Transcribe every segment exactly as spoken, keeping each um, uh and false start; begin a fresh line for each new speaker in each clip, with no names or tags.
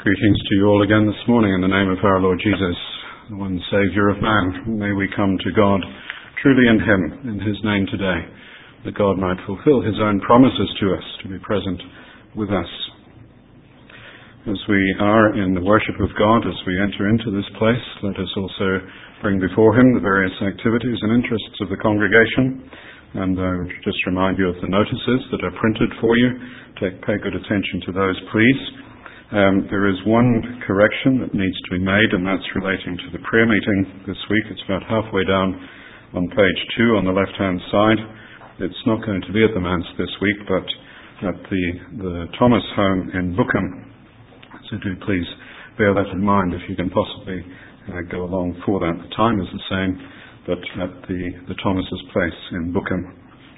Greetings to you all again this morning in the name of our Lord Jesus, the one Saviour of man. May we come to God truly in Him, in His name today, that God might fulfill His own promises to us, to be present with us. As we are in the worship of God, as we enter into this place, let us also bring before Him the various activities and interests of the congregation. And I would just remind you of the notices that are printed for you. Take, pay good attention to those, please. Um, there is one correction that needs to be made, and that's relating to the prayer meeting this week. It's about halfway down on page two on the left-hand side. It's not going to be at the manse this week, but at the, the Thomas home in Bookham. So do please bear that in mind if you can possibly uh, go along for that. The time is the same, but at the, the Thomas's place in Bookham.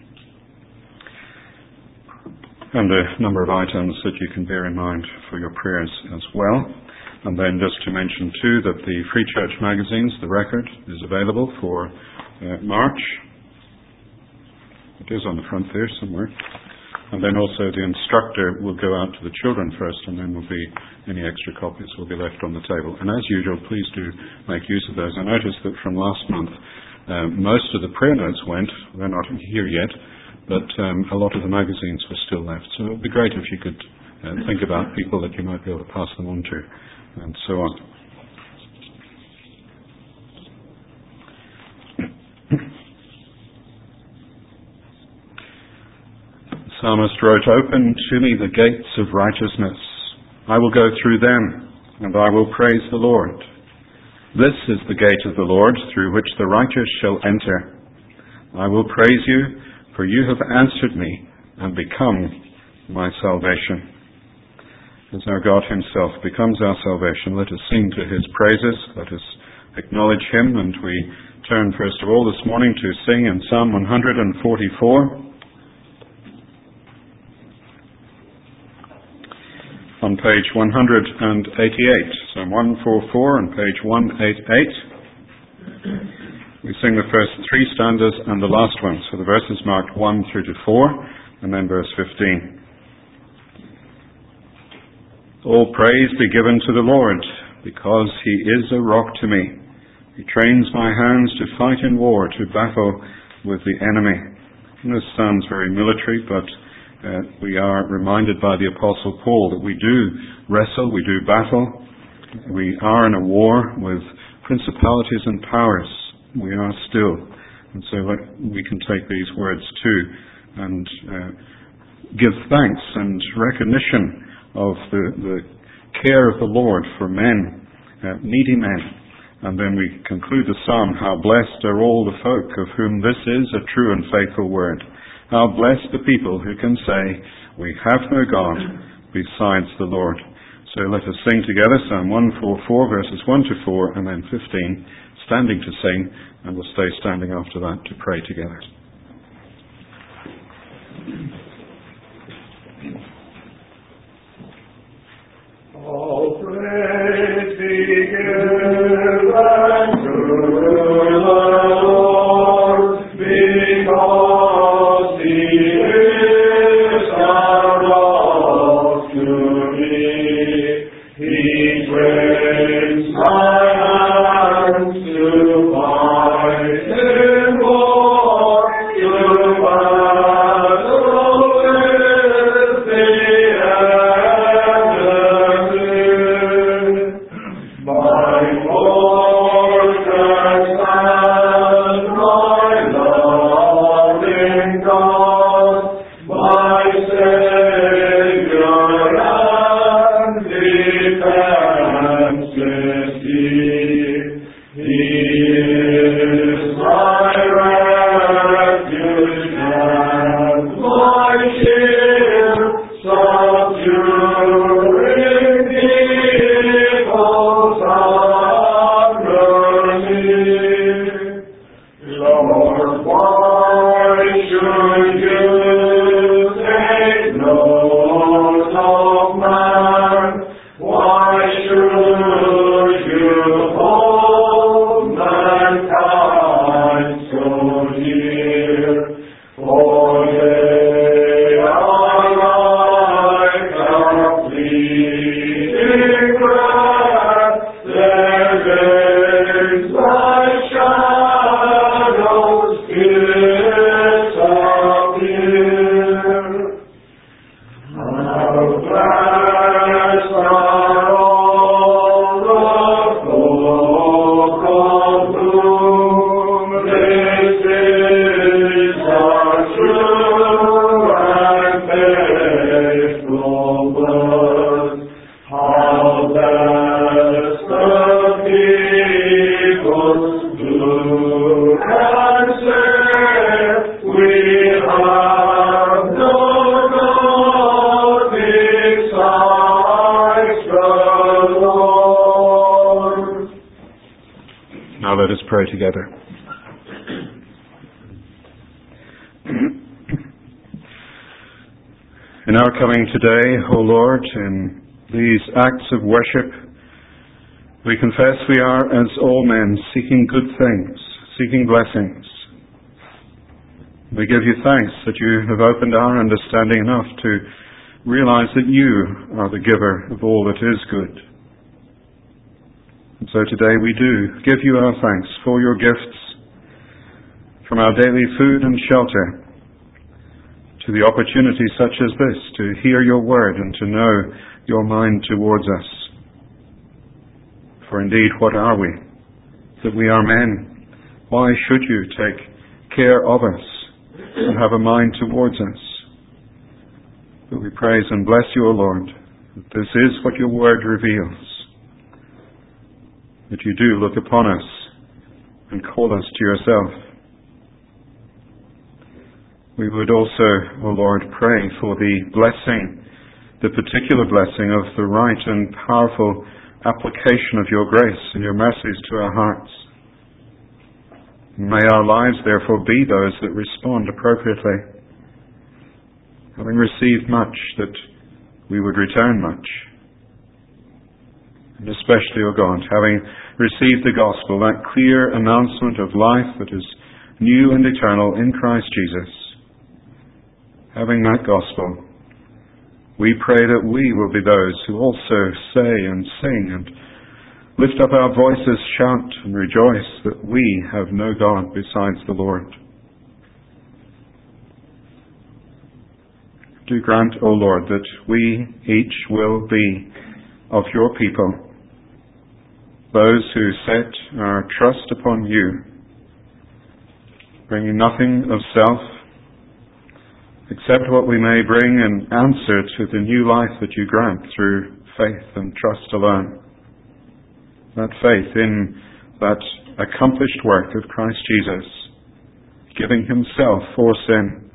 And a number of items that you can bear in mind for your prayers as well. And then just to mention too that the Free Church magazines, The Record, is available for uh, March. It is on the front there somewhere. And then also the instructor will go out to the children first, and then will be any extra copies will be left on the table. And as usual, please do make use of those. I noticed that from last month, uh, most of the prayer notes went. They're not here yet. But um, a lot of the magazines were still left. So it would be great if you could uh, think about people that you might be able to pass them on to, and so on. The psalmist wrote, "Open to me the gates of righteousness. I will go through them, and I will praise the Lord. This is the gate of the Lord, through which the righteous shall enter. I will praise you, for you have answered me and become my salvation." As our God Himself becomes our salvation, let us sing to His praises, let us acknowledge Him, and we turn first of all this morning to sing in Psalm one forty-four. On page one eighty-eight, Psalm one forty-four on page one eighty-eight. We sing the first three stanzas and the last one. So the verses marked one through to four, and then verse fifteen. All praise be given to the Lord, because He is a rock to me. He trains my hands to fight in war, to battle with the enemy. And this sounds very military, but uh, we are reminded by the Apostle Paul that we do wrestle, we do battle. We are in a war with principalities and powers. We are still. And so we can take these words too and uh, give thanks and recognition of the, the care of the Lord for men, uh, needy men. And then we conclude the psalm, "How blessed are all the folk of whom this is a true and faithful word. How blessed the people who can say, we have no God besides the Lord." So let us sing together Psalm one forty-four, verses one to four, and then fifteen. Standing to sing, and we'll stay standing after that to pray together.
All praise be given to the Lord, because He is our rock to me. He trains my He
Pray together. In our coming today, O Lord, in these acts of worship, we confess we are, as all men, seeking good things, seeking blessings. We give you thanks that you have opened our understanding enough to realize that you are the giver of all that is good. And so today we do give you our thanks for your gifts, from our daily food and shelter, to the opportunity such as this to hear your word and to know your mind towards us. For indeed, what are we? That we are men. Why should you take care of us and have a mind towards us? But we praise and bless you, O Lord, that this is what your word reveals. That you do look upon us and call us to yourself. We would also, O Lord, pray for the blessing, the particular blessing of the right and powerful application of your grace and your mercies to our hearts. May our lives therefore be those that respond appropriately. Having received much, that we would return much. And especially, O God, having received the gospel, that clear announcement of life that is new and eternal in Christ Jesus, having that gospel, we pray that we will be those who also say and sing and lift up our voices, shout and rejoice that we have no God besides the Lord. Do grant, O Lord, that we each will be of your people, those who set our trust upon you, bringing nothing of self, except what we may bring in answer to the new life that you grant through faith and trust alone. That faith in that accomplished work of Christ Jesus, giving himself for sin.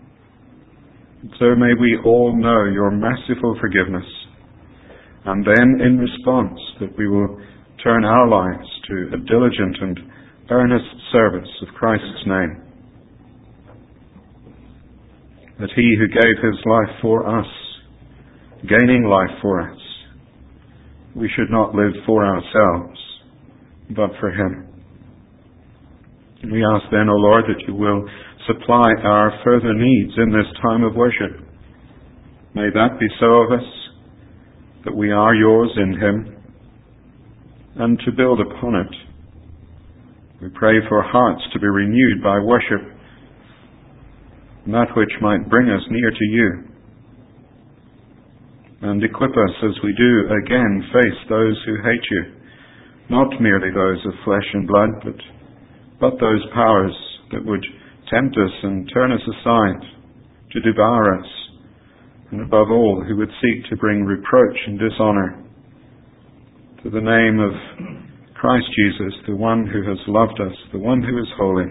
So may we all know your merciful forgiveness, and then in response that we will turn our lives to a diligent and earnest service of Christ's name. That he who gave his life for us, gaining life for us, we should not live for ourselves, but for him. And we ask then, O Lord, that you will supply our further needs in this time of worship. May that be so of us, that we are yours in him, and to build upon it. We pray for hearts to be renewed by worship, and that which might bring us near to you, and equip us as we do again face those who hate you, not merely those of flesh and blood, but, but those powers that would tempt us and turn us aside, to devour us, and above all, who would seek to bring reproach and dishonor to the name of Christ Jesus, the one who has loved us, the one who is holy.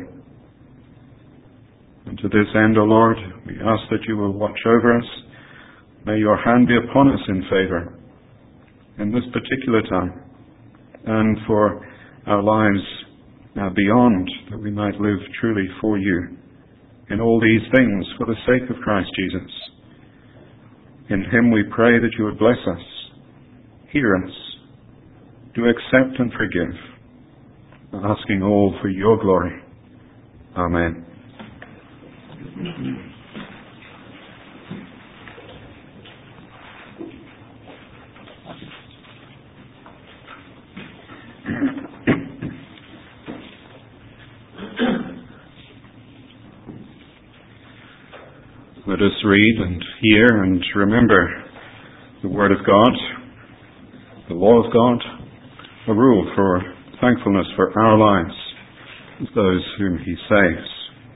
And to this end, O Lord, we ask that you will watch over us. May your hand be upon us in favor in this particular time, and for our lives now beyond, that we might live truly for you in all these things for the sake of Christ Jesus. In him we pray that you would bless us, hear us, do accept and forgive, asking all for your glory. Amen. Let us read and hear and remember the Word of God, the law of God, a rule for thankfulness for our lives as those whom He saves.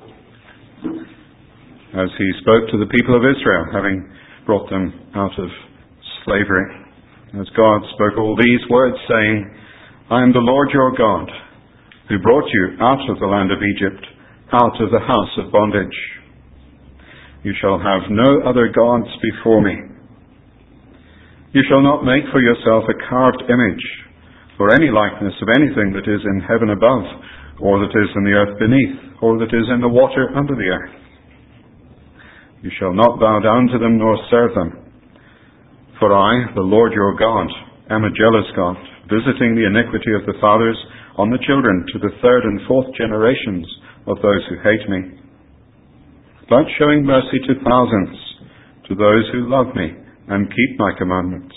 As He spoke to the people of Israel, having brought them out of slavery, as God spoke all these words, saying, I am the Lord your God, who brought you out of the land of Egypt, out of the house of bondage. You shall have no other gods before me. You shall not make for yourself a carved image, or any likeness of anything that is in heaven above, or that is in the earth beneath, or that is in the water under the earth. You shall not bow down to them nor serve them. For I, the Lord your God, am a jealous God, visiting the iniquity of the fathers on the children to the third and fourth generations of those who hate me, but showing mercy to thousands, to those who love me and keep my commandments.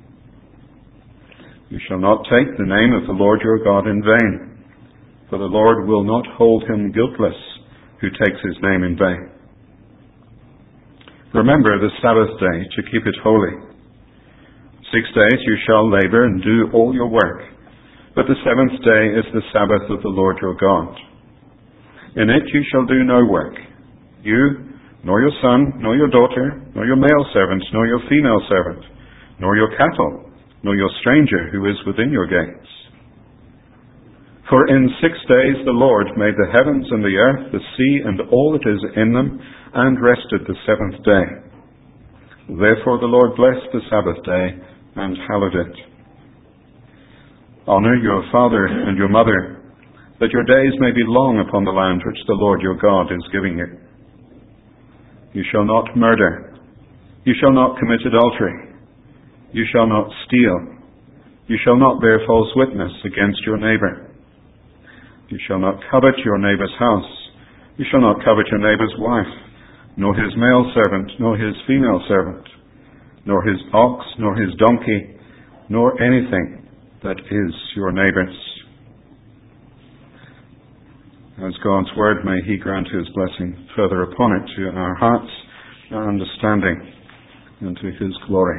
You shall not take the name of the Lord your God in vain, for the Lord will not hold him guiltless who takes his name in vain. Remember the Sabbath day to keep it holy. Six days you shall labor and do all your work, but the seventh day is the Sabbath of the Lord your God. In it you shall do no work, you, nor your son, nor your daughter, nor your male servant, nor your female servant, nor your cattle, nor your stranger who is within your gates. For in six days the Lord made the heavens and the earth, the sea, and all that is in them, and rested the seventh day. Therefore the Lord blessed the Sabbath day and hallowed it. Honor your father and your mother, that your days may be long upon the land which the Lord your God is giving you. You shall not murder. You shall not commit adultery. You shall not steal. You shall not bear false witness against your neighbor. You shall not covet your neighbor's house. You shall not covet your neighbor's wife, nor his male servant, nor his female servant, nor his ox, nor his donkey, nor anything that is your neighbor's. As God's word, may He grant His blessing further upon it to our hearts, our understanding, and to His glory.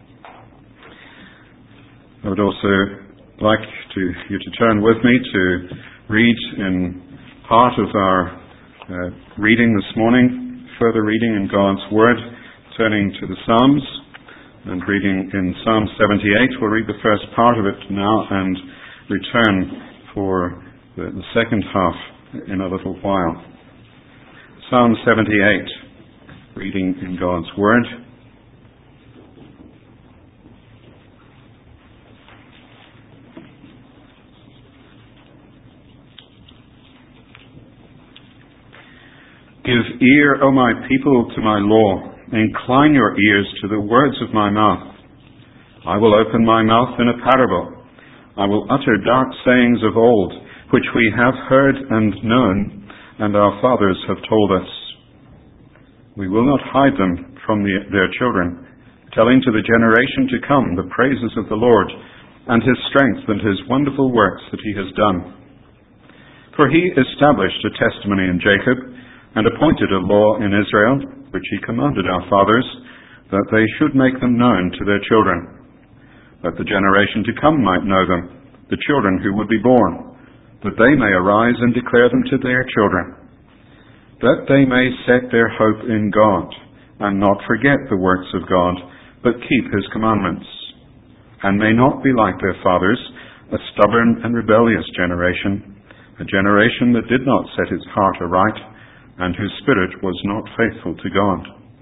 I would also like to, you to turn with me to read in part of our uh, reading this morning, further reading in God's Word, turning to the Psalms and reading in Psalm seventy-eight. We'll read the first part of it now and return for the, the second half in a little while. Psalm seventy-eight, reading in God's Word. Give ear, O my people, to my law. Incline your ears to the words of my mouth. I will open my mouth in a parable. I will utter dark sayings of old, which we have heard and known, and our fathers have told us. We will not hide them from the, their children, telling to the generation to come the praises of the Lord, and His strength and His wonderful works that He has done. For He established a testimony in Jacob, and appointed a law in Israel, which He commanded our fathers, that they should make them known to their children, that the generation to come might know them, the children who would be born, that they may arise and declare them to their children, that they may set their hope in God, and not forget the works of God, but keep His commandments, and may not be like their fathers, a stubborn and rebellious generation, a generation that did not set its heart aright, and whose spirit was not faithful to God.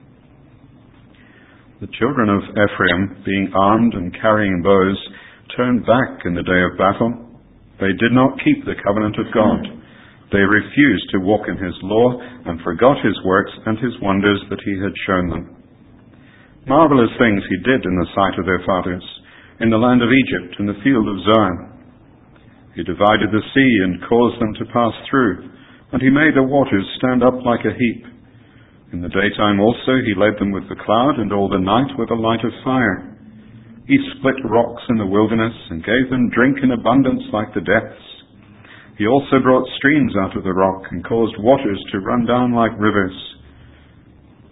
The children of Ephraim, being armed and carrying bows, turned back in the day of battle. They did not keep the covenant of God. They refused to walk in His law, and forgot His works and His wonders that He had shown them. Marvelous things He did in the sight of their fathers, in the land of Egypt, in the field of Zoan. He divided the sea and caused them to pass through, and He made the waters stand up like a heap. In the daytime also He led them with the cloud, and all the night with a light of fire. He split rocks in the wilderness, and gave them drink in abundance like the depths. He also brought streams out of the rock, and caused waters to run down like rivers.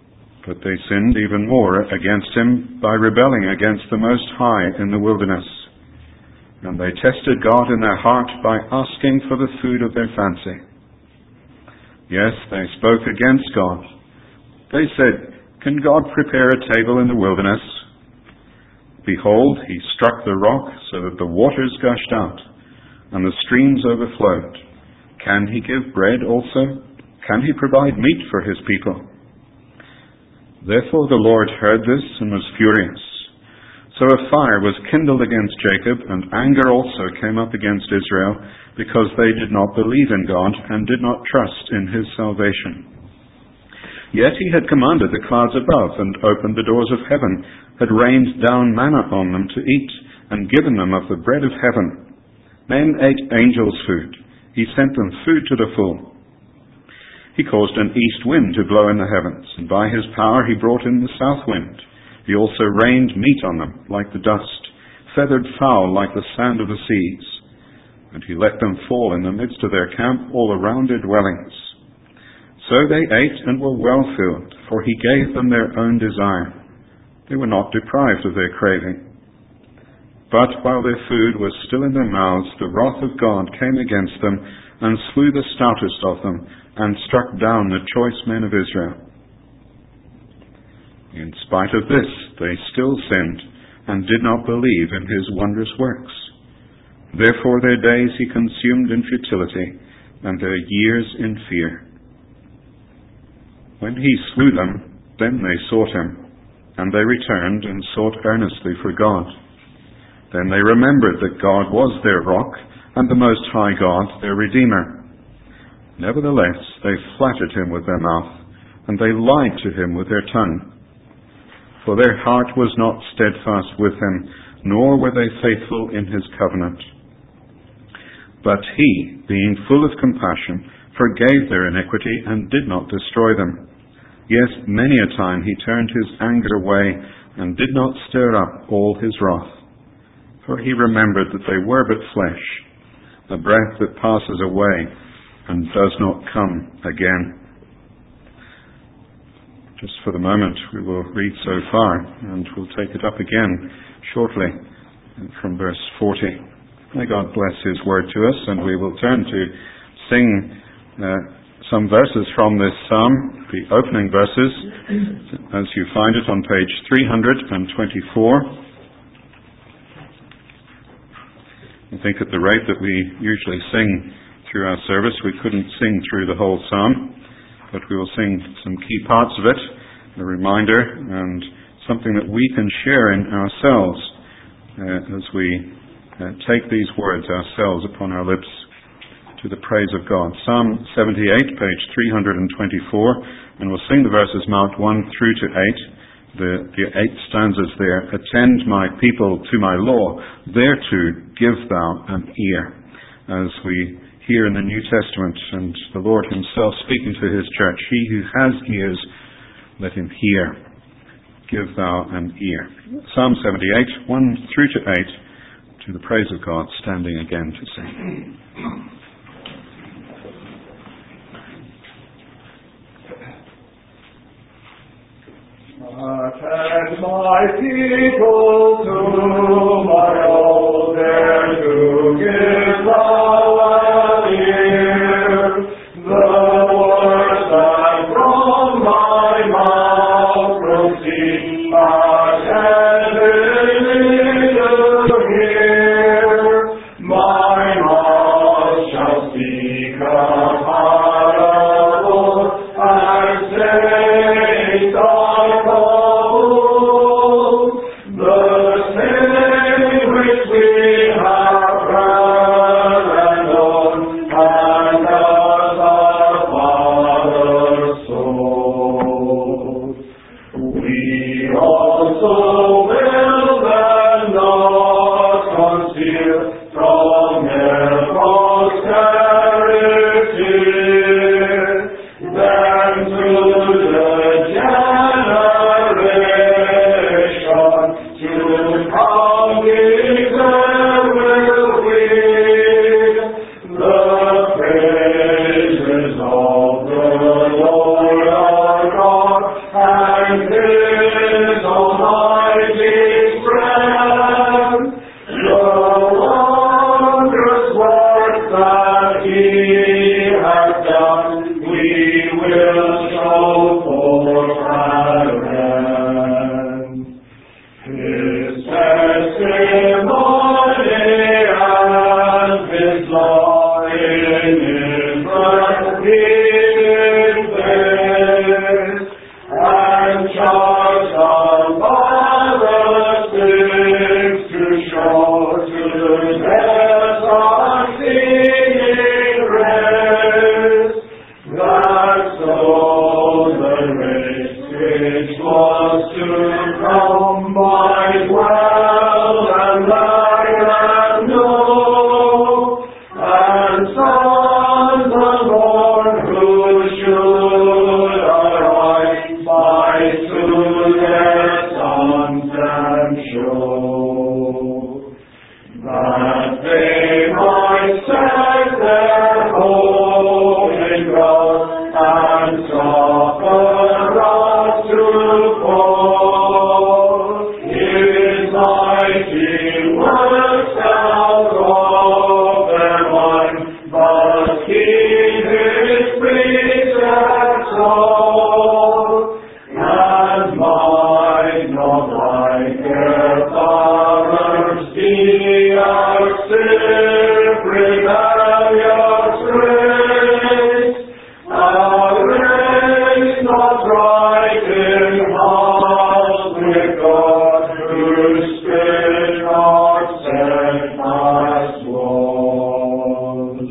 But they sinned even more against him by rebelling against the Most High in the wilderness. And they tested God in their heart by asking for the food of their fancy. Yes, they spoke against God. They said, "Can God prepare a table in the wilderness? Behold, he struck the rock so that the waters gushed out, and the streams overflowed. Can he give bread also? Can he provide meat for his people?" Therefore the Lord heard this and was furious. So a fire was kindled against Jacob, and anger also came up against Israel, because they did not believe in God and did not trust in his salvation. Yet he had commanded the clouds above and opened the doors of heaven, had rained down manna on them to eat, and given them of the bread of heaven. Men ate angels' food. He sent them food to the full. He caused an east wind to blow in the heavens, and by his power he brought in the south wind. He also rained meat on them like the dust, feathered fowl like the sand of the seas. And he let them fall in the midst of their camp all around their dwellings. So they ate and were well filled, for he gave them their own desire. They were not deprived of their craving. But while their food was still in their mouths, the wrath of God came against them, and slew the stoutest of them, and struck down the choice men of Israel. In spite of this, they still sinned, and did not believe in his wondrous works. Therefore their days he consumed in futility, and their years in fear. When he slew them, then they sought him, and they returned and sought earnestly for God. Then they remembered that God was their rock, and the Most High God their Redeemer. Nevertheless, they flattered him with their mouth, and they lied to him with their tongue. For their heart was not steadfast with him, nor were they faithful in his covenant. But he, being full of compassion, forgave their iniquity and did not destroy them. Yes, many a time he turned his anger away and did not stir up all his wrath. For he remembered that they were but flesh, a breath that passes away and does not come again. Just for the moment, we will read so far, and we'll take it up again shortly from verse forty. May God bless his word to us, and we will turn to sing uh, some verses from this psalm, the opening verses, as you find it on page three hundred twenty-four. I think at the rate that we usually sing through our service, we couldn't sing through the whole psalm, but we will sing some key parts of it, a reminder and something that we can share in ourselves uh, as we uh, take these words ourselves upon our lips to the praise of God. Psalm seventy-eight, page three hundred twenty-four, and we'll sing the verses marked one through to eight. The, the eight stanzas there. Attend my people to my law, thereto give thou an ear. As we hear in the New Testament, and the Lord himself speaking to his church, he who has ears, let him hear. Give thou an ear. Psalm seventy-eight, one through to eight, to the praise of God, standing again to sing.
Attend my people to my oath, there to give thou an ear. The words that from my mouth proceed, attend to hear. My mouth shall speak a parable, and say thy and Ye are sick, rebellious race, a race not right in heart with God, whose spirit not steadfast was.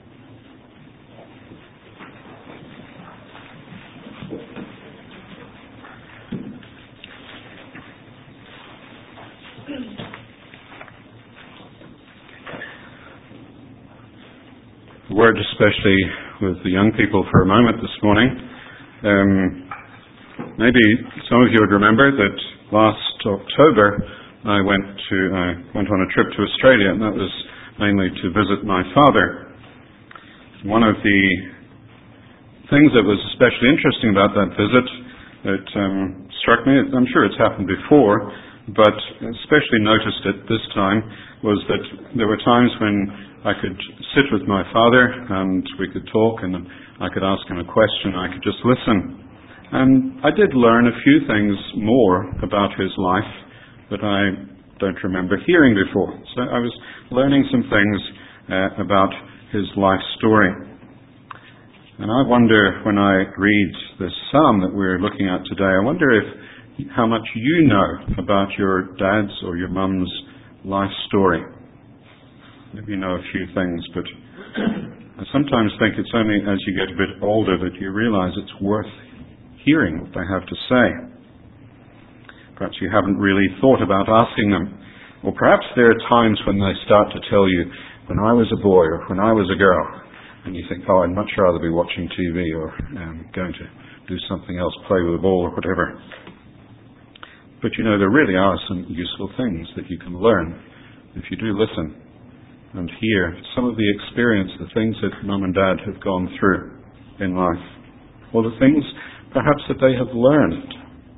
Word especially with the young people for a moment this morning. Um, maybe some of you would remember that last October I went to I went on a trip to Australia, and that was mainly to visit my father. One of the things that was especially interesting about that visit that um, struck me, I'm sure it's happened before, but especially noticed it this time, was that there were times when I could sit with my father and we could talk, and I could ask him a question, I could just listen. And I did learn a few things more about his life that I don't remember hearing before. So I was learning some things uh, about his life story. And I wonder, when I read this psalm that we're looking at today, I wonder if how much you know about your dad's or your mum's life story. Maybe you know a few things, but I sometimes think it's only as you get a bit older that you realize it's worth hearing what they have to say. Perhaps you haven't really thought about asking them. Or perhaps there are times when they start to tell you, when I was a boy or when I was a girl, and you think, oh, I'd much rather be watching T V or um, going to do something else, play with a ball or whatever. But you know, there really are some useful things that you can learn if you do listen and hear some of the experience, the things that Mum and Dad have gone through in life, or the things perhaps that they have learned.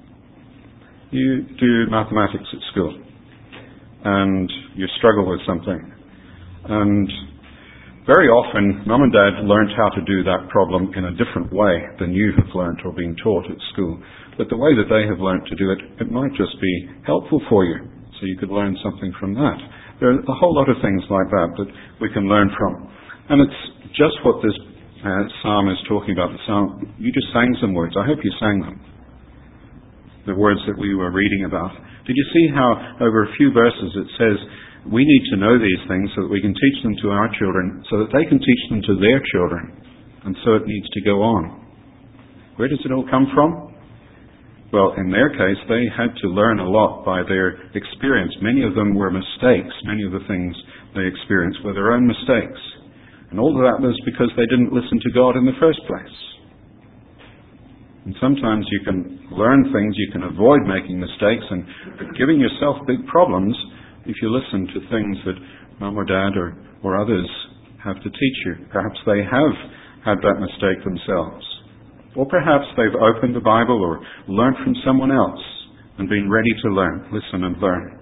You do mathematics at school, and you struggle with something, and very often Mum and Dad learned how to do that problem in a different way than you have learnt or been taught at school. But the way that they have learnt to do it, it might just be helpful for you, so you could learn something from that. There are a whole lot of things like that that we can learn from. And it's just what this uh, psalm is talking about. The psalm, you just sang some words. I hope you sang them. The words that we were reading about. Did you see how over a few verses it says, we need to know these things so that we can teach them to our children, so that they can teach them to their children. And so it needs to go on. Where does it all come from? Well, in their case, they had to learn a lot by their experience. Many of them were mistakes. Many of the things they experienced were their own mistakes. And all of that was because they didn't listen to God in the first place. And sometimes you can learn things, you can avoid making mistakes and giving yourself big problems if you listen to things that Mum or Dad or, or others have to teach you. Perhaps they have had that mistake themselves. Or perhaps they've opened the Bible or learned from someone else and been ready to learn, listen and learn.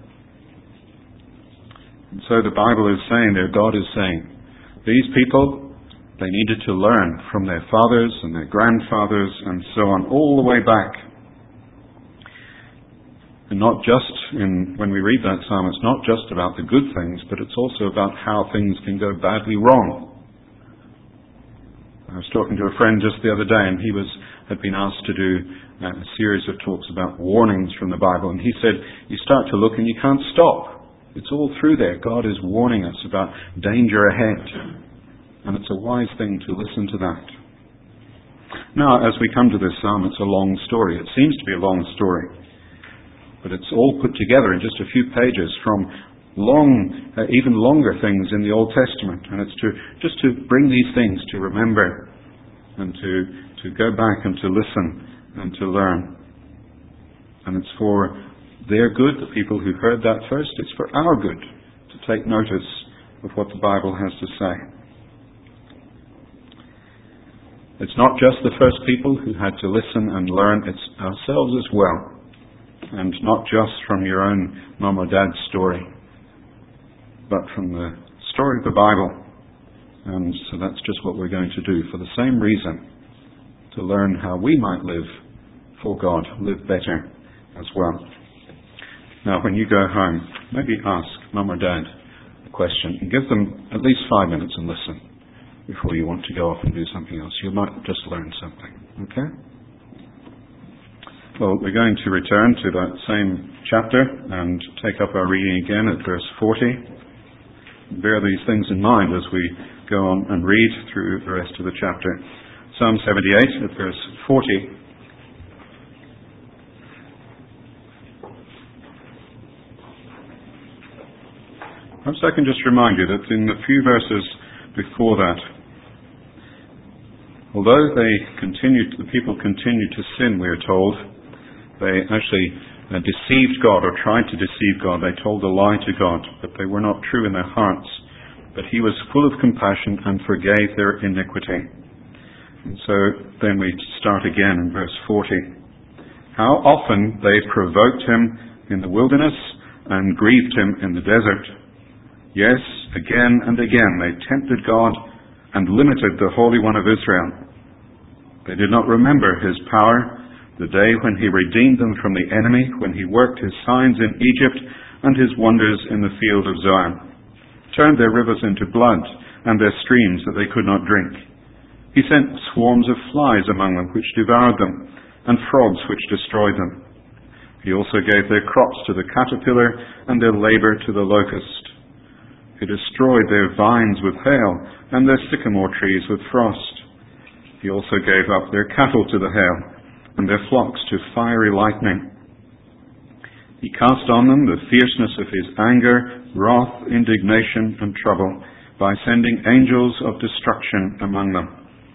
And so the Bible is saying there, God is saying, these people, they needed to learn from their fathers and their grandfathers and so on, all the way back. And not just in, when we read that psalm, it's not just about the good things, but it's also about how things can go badly wrong. I was talking to a friend just the other day, and he was had been asked to do a series of talks about warnings from the Bible, and he said, you start to look and you can't stop. It's all through there. God is warning us about danger ahead, and it's a wise thing to listen to that. Now, as we come to this psalm, it's a long story. It seems to be a long story, but it's all put together in just a few pages from long, uh, even longer things in the Old Testament. And it's to just to bring these things to remember and to, to go back and to listen and to learn. And it's for their good, the people who heard that first. It's for our good to take notice of what the Bible has to say. It's not just the first people who had to listen and learn, it's ourselves as well. And not just from your own mum or dad's story, but from the story of the Bible. And so that's just what we're going to do for the same reason, to learn how we might live for God, live better as well. Now, when you go home, maybe ask mum or dad a question, and give them at least five minutes and listen before you want to go off and do something else. You might just learn something. Okay? Well, we're going to return to that same chapter and take up our reading again at verse forty. Bear these things in mind as we go on and read through the rest of the chapter. Psalm seventy-eight at verse forty. Perhaps I can just remind you that in the few verses before that, although they continued, the people continued to sin, we are told, they actually uh, deceived God, or tried to deceive God. They told a lie to God, but they were not true in their hearts. But he was full of compassion and forgave their iniquity. And so then we start again in verse forty. How often they provoked him in the wilderness and grieved him in the desert. Yes, again and again they tempted God and limited the Holy One of Israel. They did not remember his power, the day when he redeemed them from the enemy, when he worked his signs in Egypt and his wonders in the field of Zion, turned their rivers into blood and their streams that they could not drink. He sent swarms of flies among them which devoured them, and frogs which destroyed them. He also gave their crops to the caterpillar and their labor to the locust. He destroyed their vines with hail and their sycamore trees with frost. He also gave up their cattle to the hail and their flocks to fiery lightning. He cast on them the fierceness of his anger, wrath, indignation, and trouble, by sending angels of destruction among them.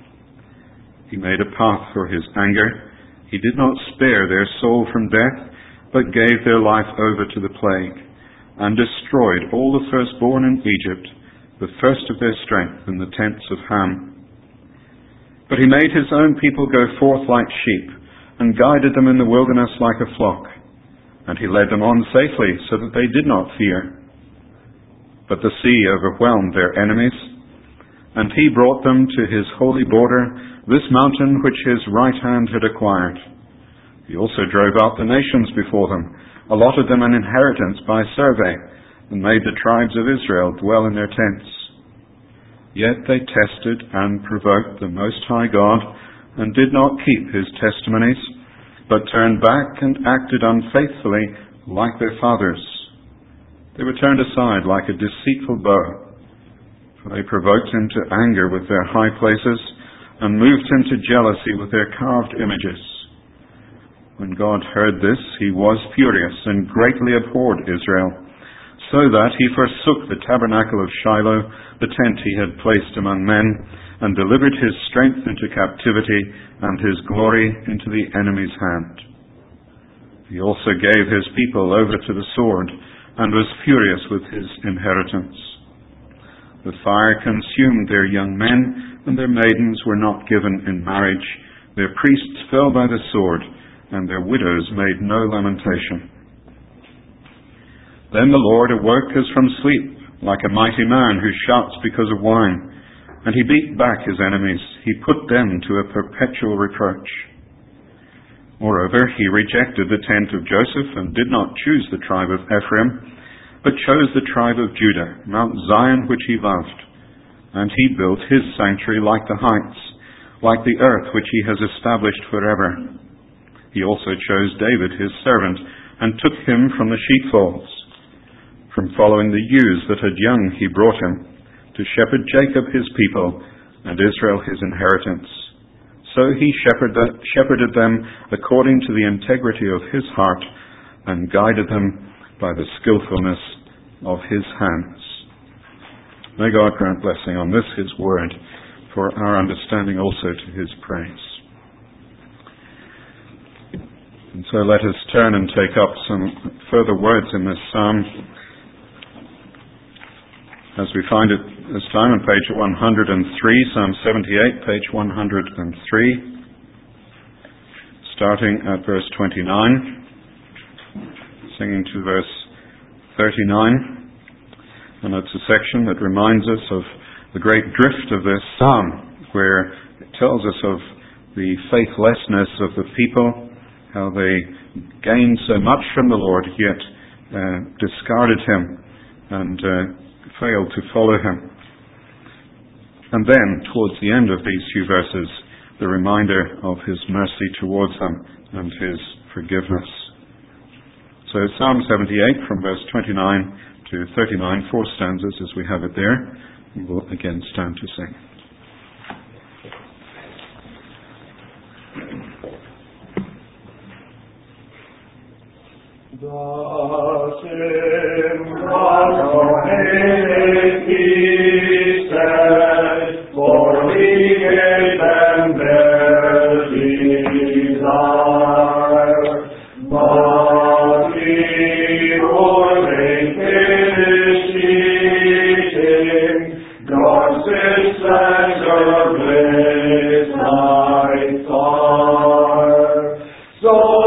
He made a path for his anger. He did not spare their soul from death, but gave their life over to the plague, and destroyed all the firstborn in Egypt, the first of their strength in the tents of Ham. But he made his own people go forth like sheep, and guided them in the wilderness like a flock. And he led them on safely, so that they did not fear. But the sea overwhelmed their enemies, and he brought them to his holy border, this mountain which his right hand had acquired. He also drove out the nations before them, allotted them an inheritance by survey, and made the tribes of Israel dwell in their tents. Yet they tested and provoked the Most High God, and did not keep his testimonies, but turned back and acted unfaithfully like their fathers. They were turned aside like a deceitful bow, for they provoked him to anger with their high places, and moved him to jealousy with their carved images. When God heard this, he was furious, and greatly abhorred Israel, so that he forsook the tabernacle of Shiloh, the tent he had placed among men, and delivered his strength into captivity, and his glory into the enemy's hand. He also gave his people over to the sword, and was furious with his inheritance. The fire consumed their young men, and their maidens were not given in marriage. Their priests fell by the sword, and their widows made no lamentation. Then the Lord awoke as from sleep, like a mighty man who shouts because of wine. And he beat back his enemies. He put them to a perpetual reproach. Moreover, he rejected the tent of Joseph, and did not choose the tribe of Ephraim, but chose the tribe of Judah, Mount Zion which he loved. And he built his sanctuary like the heights, like the earth which he has established forever. He also chose David his servant, and took him from the sheepfolds. From following the ewes that had young he brought him, to shepherd Jacob his people, and Israel his inheritance. So he shepherded them according to the integrity of his heart, and guided them by the skillfulness of his hands. May God grant blessing on this his word, for our understanding also to his praise. And so let us turn and take up some further words in this psalm, as we find it this time on page one hundred three, Psalm seventy-eight, page one hundred three, starting at verse twenty-nine, singing to verse thirty-nine. And it's a section that reminds us of the great drift of this psalm, where it tells us of the faithlessness of the people, how they gained so much from the Lord, yet uh, discarded him, and uh, failed to follow him. And then, towards the end of these few verses, the reminder of his mercy towards them and his forgiveness. So Psalm seventy-eight from verse twenty-nine to thirty-nine, four stanzas as we have it there. We will again stand to sing.
Thus in God he said, for he gave them their desire, but before they finished eating, God sent pleasure bliss like fire. So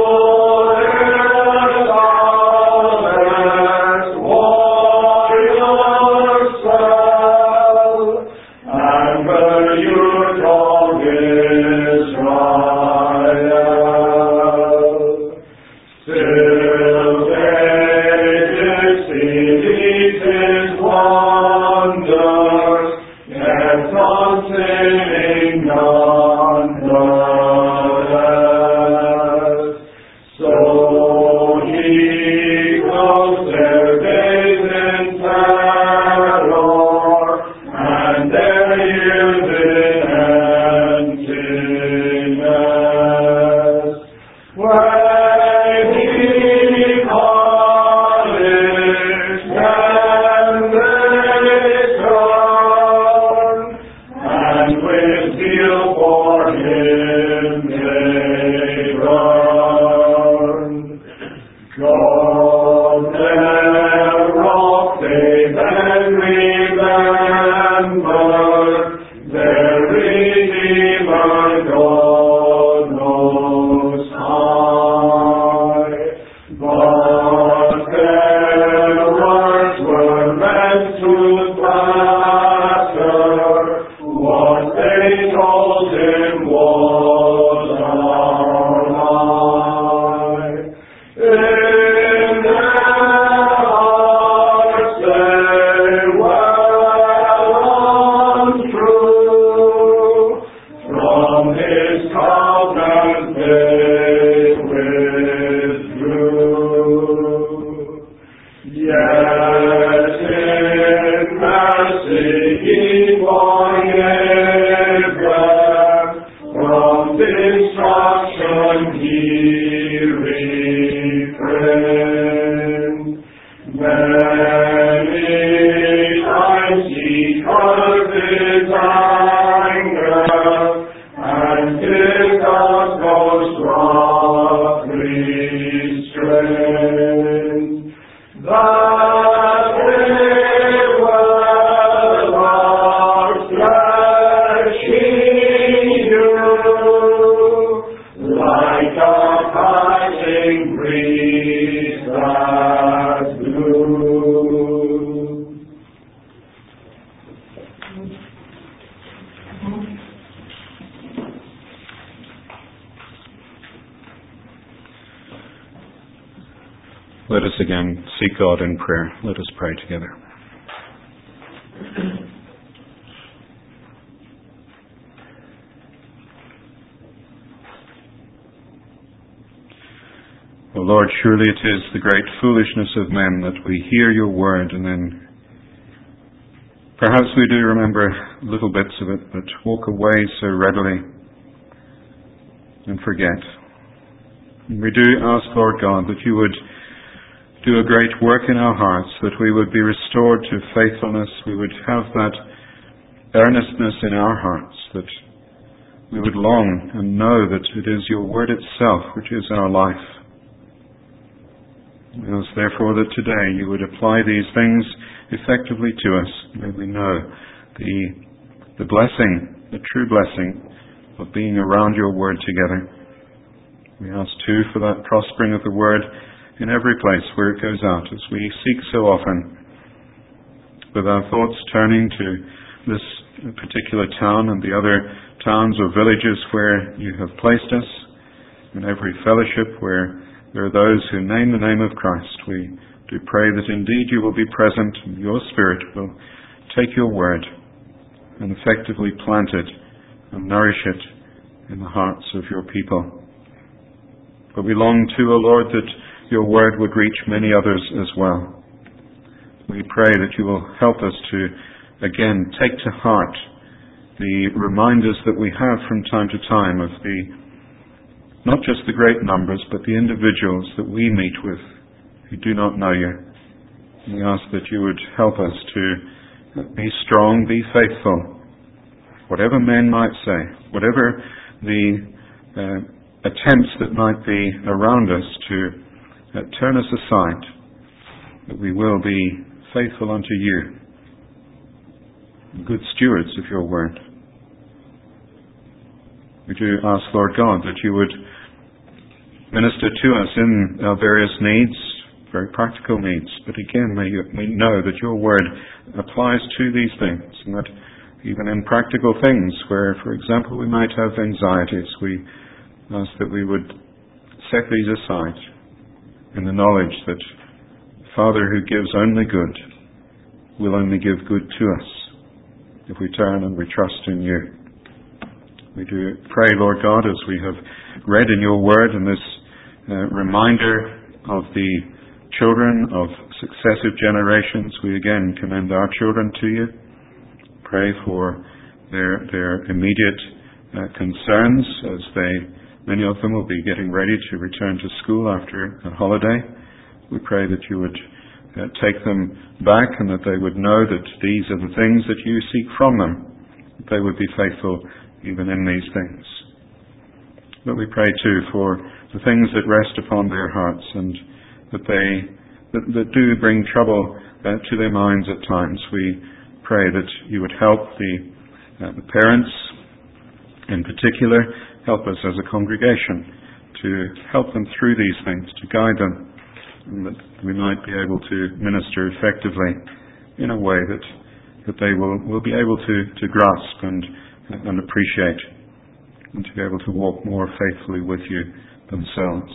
let us again seek God in prayer. Let us pray together. O Lord, surely it is the great foolishness of men that we hear your word and then perhaps we do remember little bits of it, but walk away so readily and forget. And we do ask, Lord God, that you would do a great work in our hearts, that we would be restored to faithfulness, we would have that earnestness in our hearts, that we would long and know that it is your word itself which is our life. We ask therefore that today you would apply these things effectively to us. May we know the, the blessing, the true blessing of being around your word together. We ask too for that prospering of the word in every place where it goes out, as we seek so often, with our thoughts turning to this particular town and the other towns or villages where you have placed us, in every fellowship where there are those who name the name of Christ. We Do pray that indeed you will be present and your Spirit will take your word and effectively plant it and nourish it in the hearts of your people. But we long too, O Lord, that your word would reach many others as well. We pray that you will help us to, again, take to heart the reminders that we have from time to time of the, not just the great numbers, but the individuals that we meet with who do not know you. And we ask that you would help us to be strong, be faithful, whatever men might say, whatever the uh, attempts that might be around us to uh, turn us aside, that we will be faithful unto you, good stewards of your word. We do ask, Lord God, that you would minister to us in our various needs, very practical needs, but again, may you, we know that your word applies to these things, and that even in practical things where, for example, we might have anxieties, we ask that we would set these aside in the knowledge that the Father who gives only good will only give good to us if we turn and we trust in you. We do pray, Lord God, as we have read in your word in this uh, reminder of the children of successive generations, we again commend our children to you. Pray for their their immediate uh, concerns as they, many of them will be getting ready to return to school after a holiday. We pray that you would uh, take them back and that they would know that these are the things that you seek from them, that they would be faithful even in these things. But we pray too for the things that rest upon their hearts and that they that, that do bring trouble uh, to their minds at times. We pray that you would help the, uh, the parents in particular, help us as a congregation to help them through these things, to guide them, and that we might be able to minister effectively in a way that that they will, will be able to, to grasp and and appreciate, and to be able to walk more faithfully with you themselves.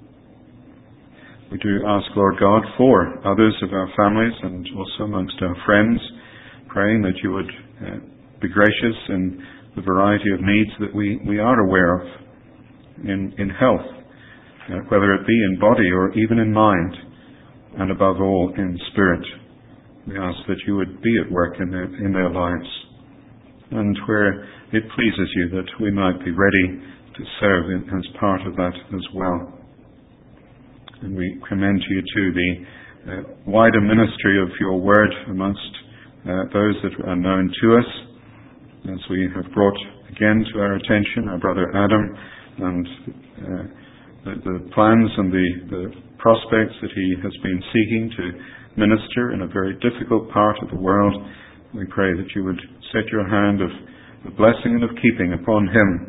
We do ask, Lord God, for others of our families and also amongst our friends, praying that you would uh, be gracious in the variety of needs that we, we are aware of in, in health, uh, whether it be in body or even in mind, and above all in spirit. We ask that you would be at work in their, in their lives, and where it pleases you that we might be ready to serve in, as part of that as well. And we commend to you too the uh, wider ministry of your word amongst uh, those that are known to us, as we have brought again to our attention our brother Adam and uh, the, the plans and the, the prospects that he has been seeking to minister in a very difficult part of the world. We pray that you would set your hand of, of blessing and of keeping upon him.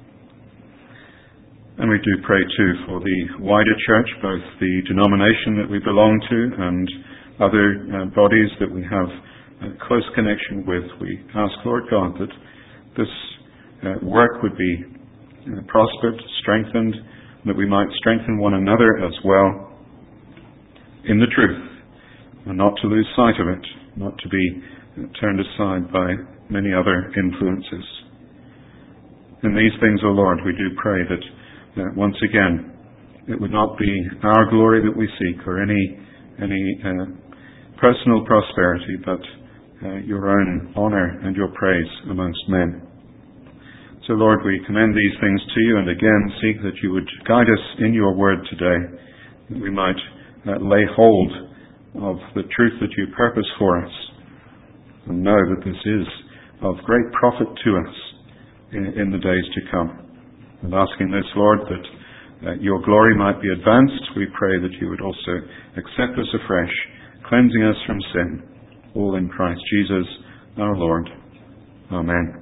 And we do pray too for the wider church, both the denomination that we belong to and other uh, bodies that we have a close connection with. We ask, Lord God, that this uh, work would be uh, prospered, strengthened, that we might strengthen one another as well in the truth, and not to lose sight of it, not to be turned aside by many other influences. In these things, O Lord, we do pray that uh, once again it would not be our glory that we seek or any any uh, personal prosperity, but uh, your own honour and your praise amongst men. So, Lord, we commend these things to you and again seek that you would guide us in your word today, that we might uh, lay hold of the truth that you purpose for us, and know that this is of great profit to us in, in the days to come. And asking this, Lord, that uh, your glory might be advanced, we pray that you would also accept us afresh, cleansing us from sin, all in Christ Jesus our Lord. Amen.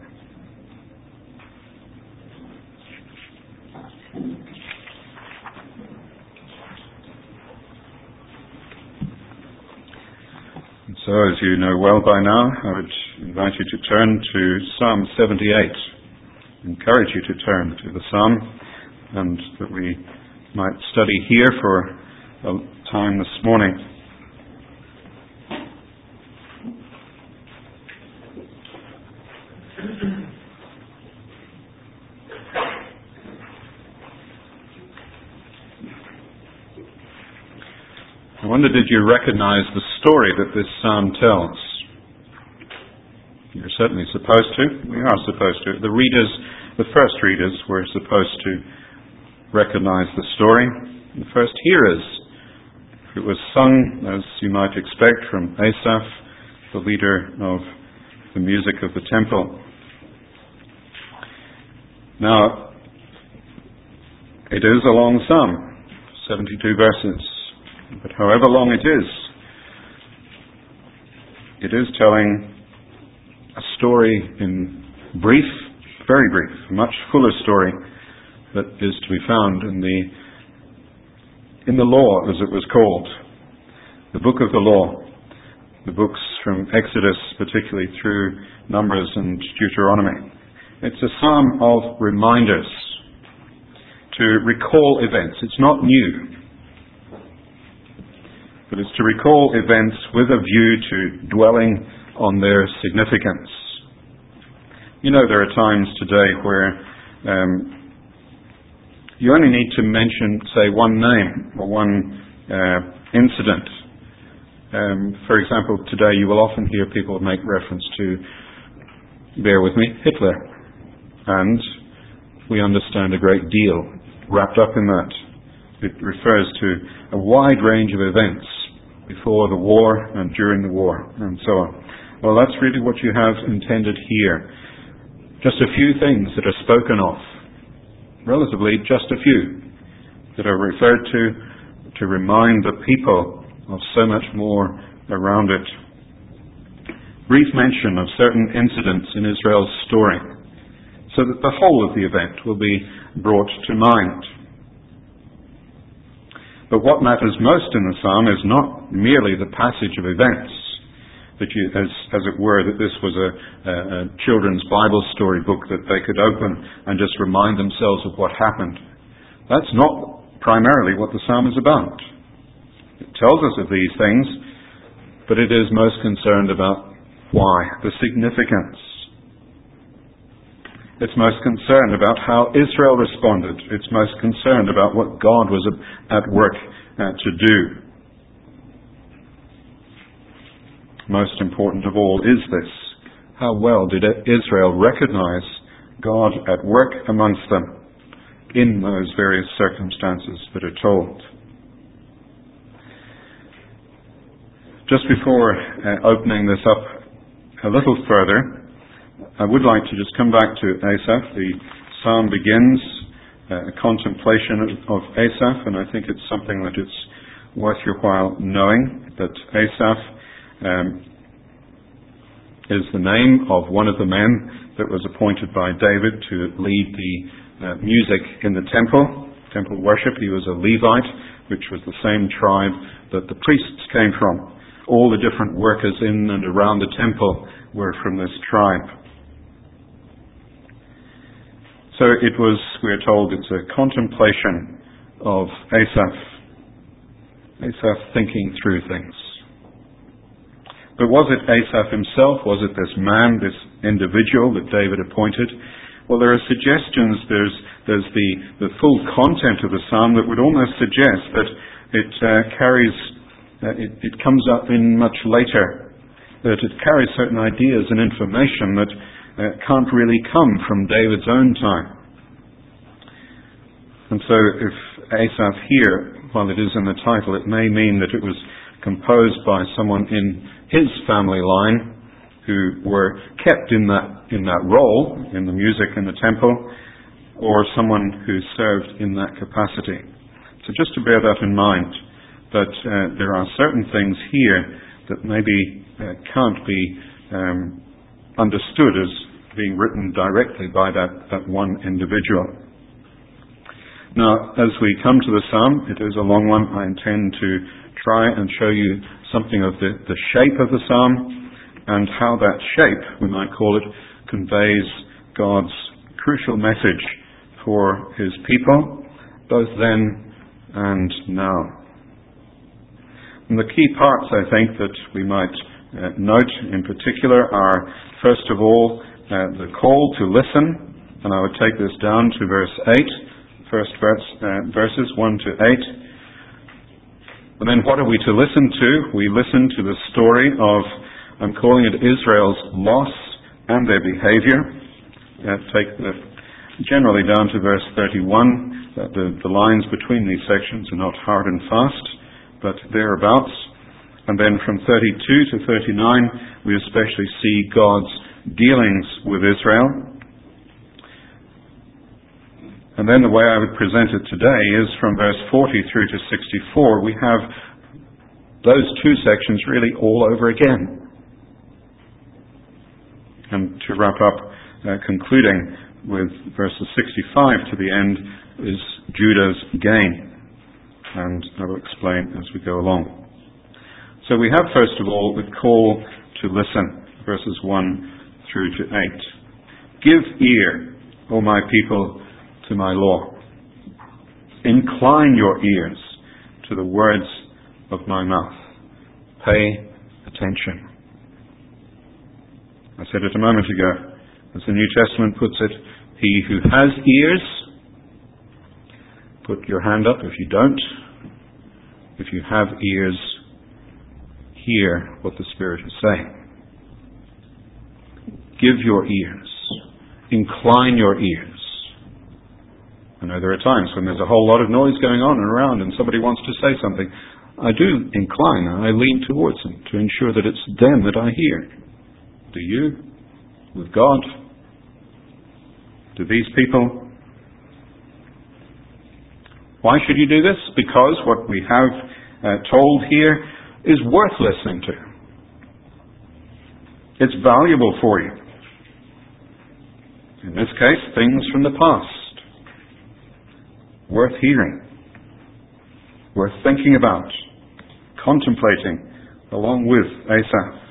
And so, as you know well by now, I would invite you to turn to Psalm seventy-eight. Encourage you to turn to the Psalm, and that we might study here for a time this morning. wonder, did you recognize the story that this psalm tells? You're certainly supposed to. We are supposed to. The readers, the first readers, were supposed to recognize the story. The first hearers. It was sung, as you might expect, from Asaph, the leader of the music of the temple. Now, it is a long psalm, seventy-two verses. But however long it is, it is telling a story in brief, very brief, a much fuller story that is to be found in the in the law, as it was called, the book of the law, the books from Exodus particularly through Numbers and Deuteronomy. It's a psalm of reminders, to recall events. It's not new, but it's to recall events with a view to dwelling on their significance. You know, there are times today where um, you only need to mention, say, one name or one uh, incident. Um, for example, today you will often hear people make reference to, bear with me, Hitler. And we understand a great deal wrapped up in that. It refers to a wide range of events before the war and during the war and so on. Well, that's really what you have intended here. Just a few things that are spoken of. Relatively just a few that are referred to to remind the people of so much more around it. Brief mention of certain incidents in Israel's story so that the whole of the event will be brought to mind. But what matters most in the psalm is not merely the passage of events, that you, as, as it were, that this was a, a, a children's Bible story book that they could open and just remind themselves of what happened. That's not primarily what the psalm is about. It tells us of these things, but it is most concerned about why, the significance. It's most concerned about how Israel responded. It's most concerned about what God was at work uh, to do. Most important of all is this: how well did Israel recognize God at work amongst them in those various circumstances that are told? Just before uh, opening this up a little further, I would like to just come back to Asaph. The psalm begins uh, a contemplation of, of Asaph, and I think it's something that it's worth your while knowing, that Asaph Um, is the name of one of the men that was appointed by David to lead the uh, music in the temple, temple worship. He was a Levite, which was the same tribe that the priests came from. All the different workers in and around the temple were from this tribe. So it was, we are told, it's a contemplation of Asaph. Asaph thinking through things. But was it Asaph himself? Was it this man, this individual that David appointed? Well, there are suggestions. There's there's the, the full content of the psalm that would almost suggest that it uh, carries, uh, it, it comes up in much later, that it carries certain ideas and information that uh, can't really come from David's own time. And so if Asaph here, while it is in the title, it may mean that it was composed by someone in his family line who were kept in that in that role, in the music in the temple, or someone who served in that capacity. So just to bear that in mind, that uh, there are certain things here that maybe uh, can't be um, understood as being written directly by that, that one individual. Now, as we come to the psalm, it is a long one. I intend to try and show you something of the, the shape of the psalm and how that shape, we might call it, conveys God's crucial message for his people, both then and now. And the key parts, I think, that we might uh, note in particular are, first of all, uh, the call to listen, and I would take this down to verse eight, first verse, uh, verses one to eight. And then what are we to listen to? We listen to the story of, I'm calling it Israel's loss and their behavior. Uh, take the, generally down to verse thirty-one. Uh, the, the lines between these sections are not hard and fast, but thereabouts. And then from thirty-two to thirty-nine, we especially see God's dealings with Israel. And then the way I would present it today is from verse forty through to sixty-four. We have those two sections really all over again. And to wrap up, uh, concluding with verses sixty-five to the end, is Judah's gain. And I will explain as we go along. So we have, first of all, the call to listen, verses one through to eight. Give ear, O my people, to my law. Incline your ears to the words of my mouth. Pay attention. I said it a moment ago, as the New Testament puts it, he who has ears, put your hand up if you don't. If you have ears, hear what the Spirit is saying. Give your ears. Incline your ears. I know there are times when there's a whole lot of noise going on and around and somebody wants to say something. I do incline, I lean towards them to ensure that it's them that I hear. Do you? With God? Do these people? Why should you do this? Because what we have uh, told here is worth listening to. It's valuable for you. In this case, things from the past. Worth hearing, worth thinking about, contemplating, along with Asaph.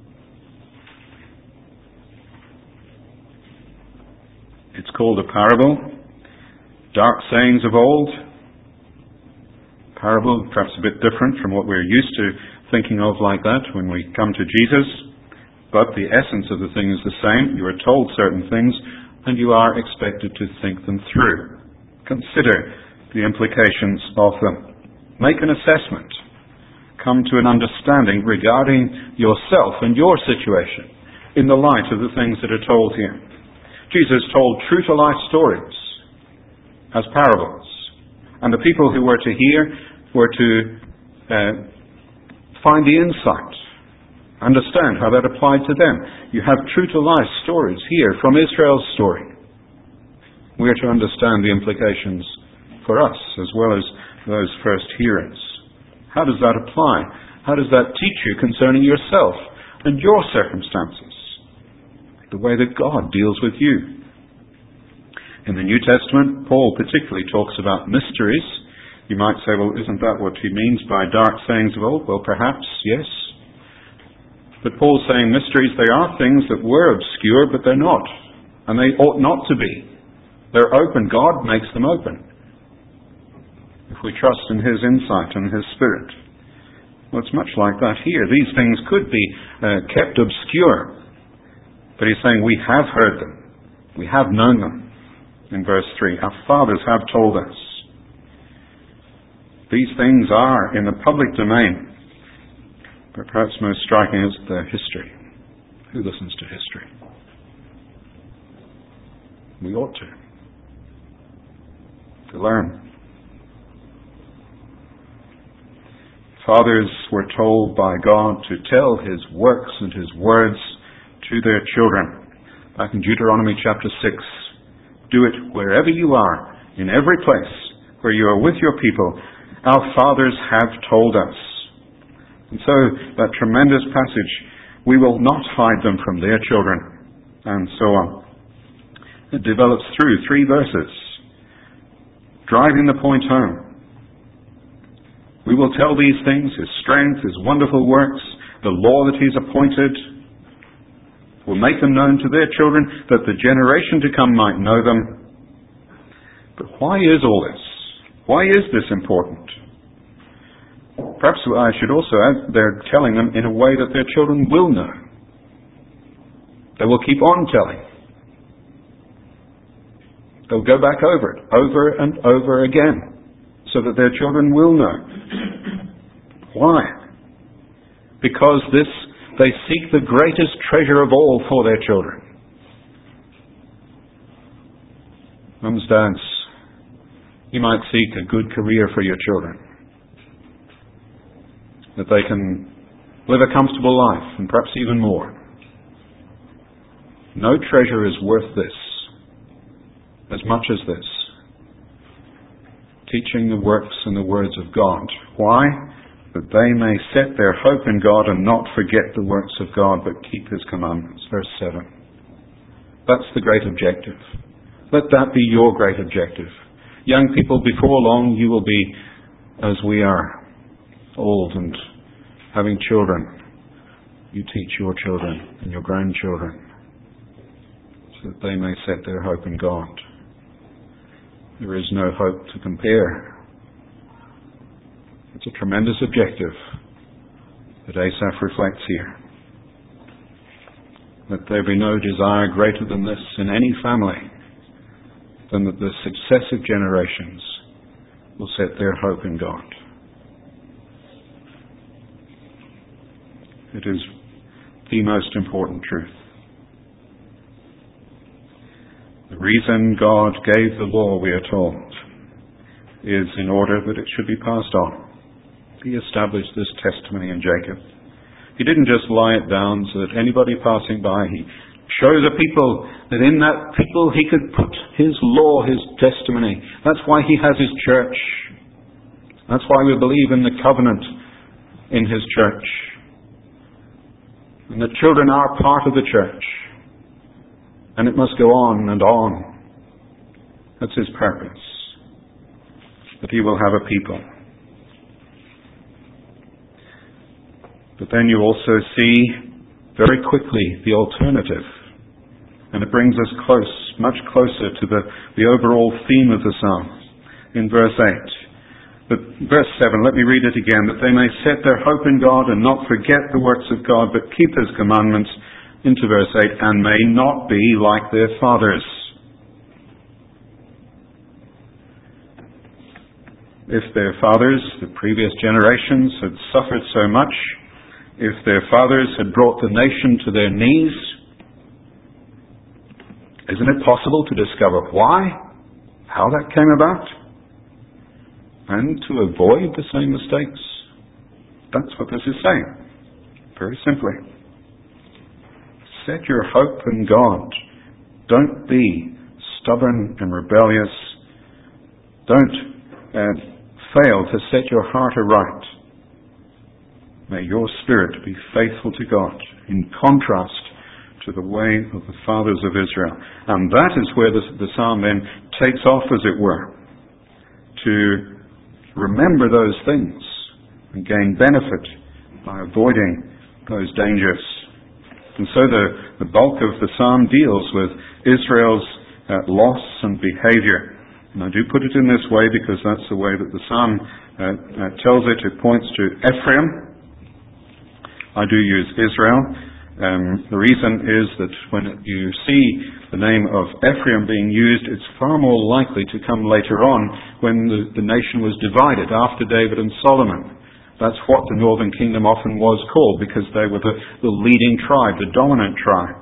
It's called a parable, dark sayings of old. Parable, perhaps a bit different from what we're used to thinking of like that when we come to Jesus, but the essence of the thing is the same. You are told certain things, and you are expected to think them through. Consider the implications of them. Make an assessment. Come to an understanding regarding yourself and your situation in the light of the things that are told here. Jesus told true-to-life stories as parables. And the people who were to hear were to uh, find the insight, understand how that applied to them. You have true-to-life stories here from Israel's story. We are to understand the implications for us as well as those first hearers. How does that apply? How does that teach you concerning yourself and your circumstances? The way that God deals with you. In the New Testament, Paul particularly talks about mysteries. You might say, well, isn't that what he means by dark sayings of old? Well, perhaps, yes. But Paul's saying mysteries, they are things that were obscure, but they're not. And they ought not to be. They're open. God makes them open. If we trust in His insight and His Spirit. Well, it's much like that here. These things could be uh, kept obscure. But He's saying we have heard them. We have known them. In verse three, our fathers have told us. These things are in the public domain. But perhaps most striking is their history. Who listens to history? We ought to. To learn. Fathers were told by God to tell His works and His words to their children. Back in Deuteronomy chapter six, do it wherever you are, in every place where you are with your people. Our fathers have told us. And so, that tremendous passage, we will not hide them from their children, and so on. It develops through three verses, driving the point home. We will tell these things, His strength, His wonderful works, the law that He's appointed. We'll make them known to their children, that the generation to come might know them. But why is all this? Why is this important? Perhaps I should also add, they're telling them in a way that their children will know. They will keep on telling. They'll go back over it, over and over again, so that their children will know. Why? Because this, they seek the greatest treasure of all for their children. Mums, dads, you might seek a good career for your children, that they can live a comfortable life, and perhaps even more. No treasure is worth this, as much as this. Teaching the works and the words of God. Why? That they may set their hope in God and not forget the works of God, but keep His commandments. Verse seven. That's the great objective. Let that be your great objective. Young people, before long you will be as we are, old and having children. You teach your children and your grandchildren so that they may set their hope in God. There is no hope to compare. It's a tremendous objective that Asaph reflects here. That there be no desire greater than this in any family, than that the successive generations will set their hope in God. It is the most important truth. The reason God gave the law, we are told, is in order that it should be passed on. He established this testimony in Jacob. He didn't just lie it down so that anybody passing by, He showed the people that in that people He could put His law, His testimony. That's why He has His church. That's why we believe in the covenant in His church. And the children are part of the church. And it must go on and on. That's His purpose. That He will have a people. But then you also see very quickly the alternative. And it brings us close, much closer to the, the overall theme of the psalm. In verse eight. But verse seven, let me read it again. That they may set their hope in God and not forget the works of God, but keep His commandments. Into verse eight, and may not be like their fathers. If their fathers, the previous generations, had suffered so much, if their fathers had brought the nation to their knees, isn't it possible to discover why, how that came about, and to avoid the same mistakes? That's what this is saying, very simply. Set your hope in God. Don't be stubborn and rebellious. Don't uh, fail to set your heart aright. May your spirit be faithful to God, in contrast to the way of the fathers of Israel. And that is where the, the psalm then takes off, as it were, to remember those things and gain benefit by avoiding those dangers. And so the, the bulk of the psalm deals with Israel's uh, loss and behavior. And I do put it in this way because that's the way that the psalm uh, uh, tells it. It points to Ephraim. I do use Israel. Um, the reason is that when you see the name of Ephraim being used, it's far more likely to come later on when the, the nation was divided after David and Solomon. That's what the northern kingdom often was called, because they were the, the leading tribe, the dominant tribe.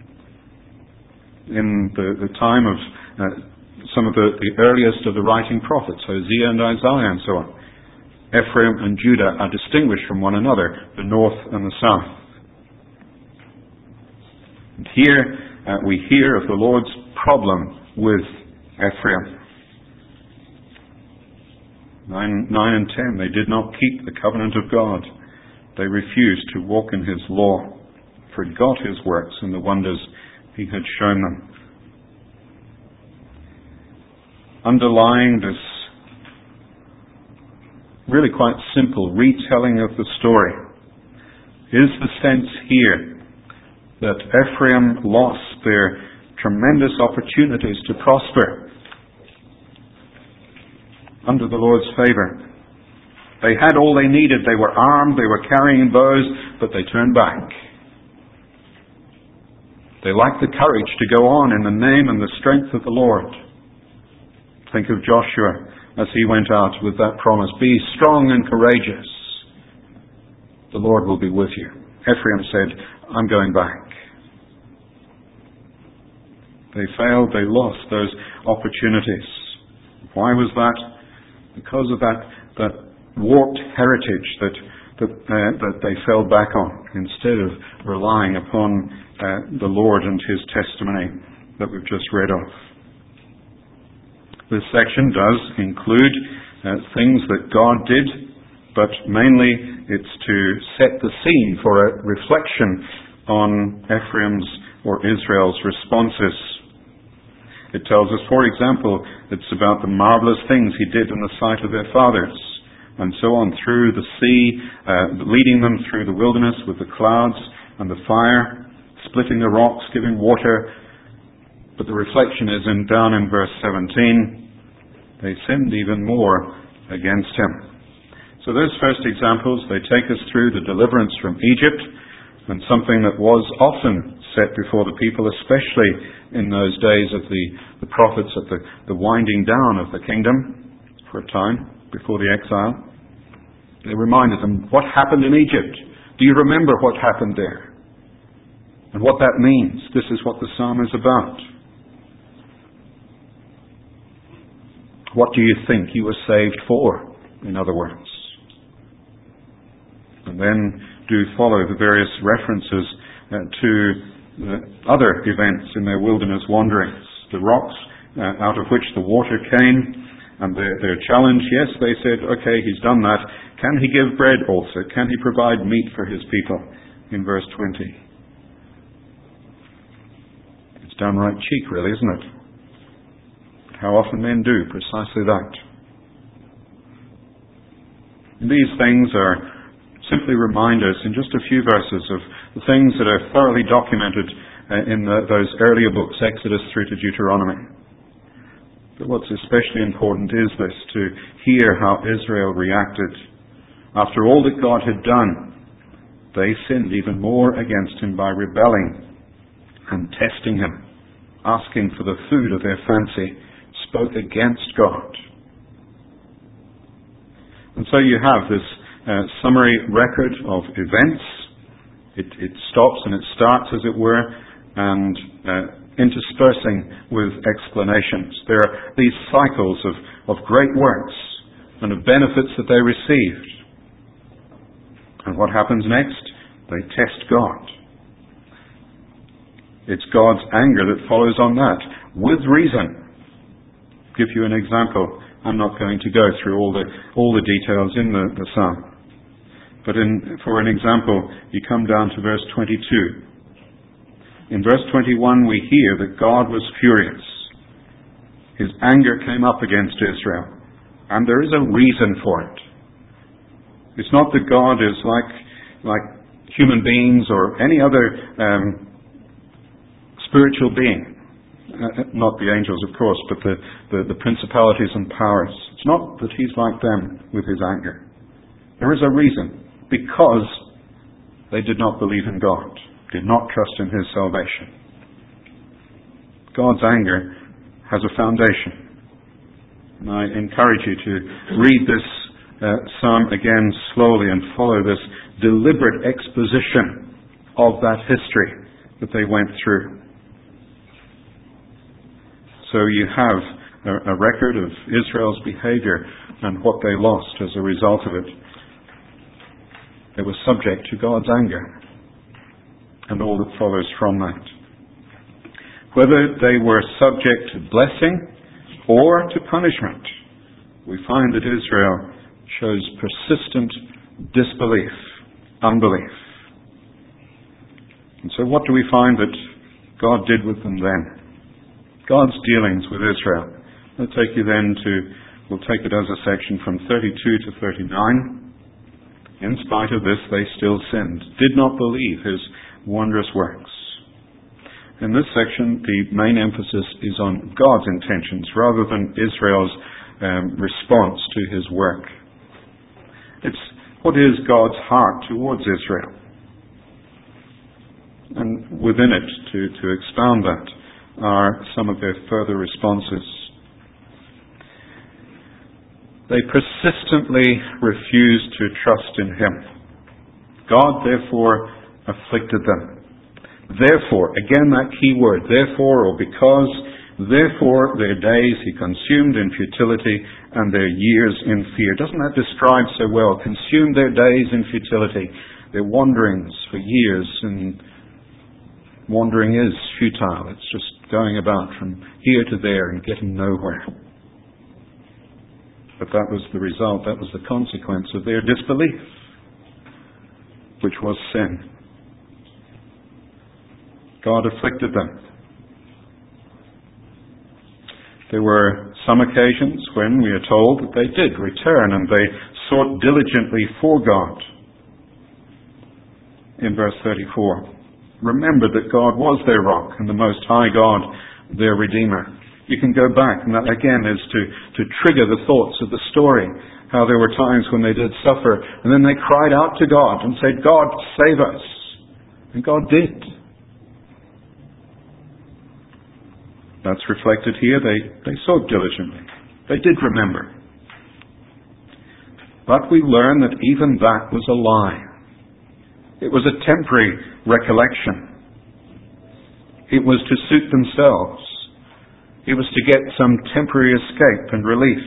In the, the time of uh, some of the, the earliest of the writing prophets, Hosea and Isaiah and so on, Ephraim and Judah are distinguished from one another, the north and the south. And here uh, we hear of the Lord's problem with Ephraim. Nine, nine and ten, they did not keep the covenant of God. They refused to walk in His law, forgot His works and the wonders He had shown them. Underlying this really quite simple retelling of the story is the sense here that Ephraim lost their tremendous opportunities to prosper under the Lord's favor. They had all they needed. They were armed, they were carrying bows, but they turned back. They lacked the courage to go on in the name and the strength of the Lord. Think of Joshua as he went out with that promise, be strong and courageous. the Lord will be with you. Ephraim said, I'm going back. They failed, they lost those opportunities. Why was that? Because of that, that warped heritage that, that, uh, that they fell back on, instead of relying upon uh, the Lord and His testimony that we've just read of. This section does include uh, things that God did, but mainly it's to set the scene for a reflection on Ephraim's or Israel's responses. It tells us, for example, it's about the marvelous things He did in the sight of their fathers, and so on, through the sea, uh, leading them through the wilderness with the clouds and the fire, splitting the rocks, giving water. But the reflection is in down in verse seventeen, they sinned even more against Him. So those first examples, they take us through the deliverance from Egypt, and something that was often set before the people, especially in those days of the, the prophets, at the, the winding down of the kingdom for a time before the exile. They reminded them, what happened in Egypt? Do you remember what happened there? And what that means. This is what the psalm is about. What do you think you were saved for, in other words? And then do follow the various references uh, to the other events in their wilderness wanderings. The rocks uh, out of which the water came, and their, their challenge. Yes, they said, okay, He's done that. Can He give bread also? Can He provide meat for His people? In verse twenty. It's downright cheek, really, isn't it? How often men do precisely that. And these things are simply reminders in just a few verses of the things that are thoroughly documented uh, in the, those earlier books, Exodus through to Deuteronomy. But what's especially important is this, to hear how Israel reacted. After all that God had done, they sinned even more against Him by rebelling and testing Him, asking for the food of their fancy, spoke against God. And so you have this uh, summary record of events. It, it stops and it starts, as it were, and uh, interspersing with explanations. There are these cycles of, of great works and of benefits that they received. And what happens next? They test God. It's God's anger that follows on that, with reason. I'll give you an example. I'm not going to go through all the all the details in the, the psalm. But in, for an example, you come down to verse twenty-two. In verse twenty-one, we hear that God was furious. His anger came up against Israel. And there is a reason for it. It's not that God is like, like human beings or any other um, spiritual being. Uh, not the angels, of course, but the, the, the principalities and powers. It's not that He's like them with His anger. There is a reason. Because they did not believe in God, did not trust in His salvation. God's anger has a foundation. And I encourage you to read this uh, psalm again slowly and follow this deliberate exposition of that history that they went through. So you have a, a record of Israel's behavior and what they lost as a result of it. They were subject to God's anger and all that follows from that. Whether they were subject to blessing or to punishment, we find that Israel shows persistent disbelief, unbelief. And so what do we find that God did with them then? God's dealings with Israel. I'll take you then to, we'll take it as a section from thirty-two to thirty-nine. In spite of this, they still sinned, did not believe His wondrous works. In this section, the main emphasis is on God's intentions rather than Israel's um, response to His work. It's what is God's heart towards Israel. And within it, to, to expound that, are some of their further responses. They persistently refused to trust in Him. God therefore afflicted them. Therefore, again that key word, therefore or because, therefore their days he consumed in futility and their years in fear. Doesn't that describe so well? Consumed their days in futility, their wanderings for years, and wandering is futile. It's just going about from here to there and getting nowhere. But that was the result, that was the consequence of their disbelief, which was sin. God afflicted them. There were some occasions when we are told that they did return and they sought diligently for God. In verse thirty-four, remember that God was their rock and the Most High God their Redeemer. You can go back, and that again is to, to trigger the thoughts of the story, how there were times when they did suffer, and then they cried out to God and said, God, save us. And God did. That's reflected here. They, they sought diligently. They did remember. But we learn that even that was a lie. It was a temporary recollection. It was to suit themselves. It was to get some temporary escape and relief.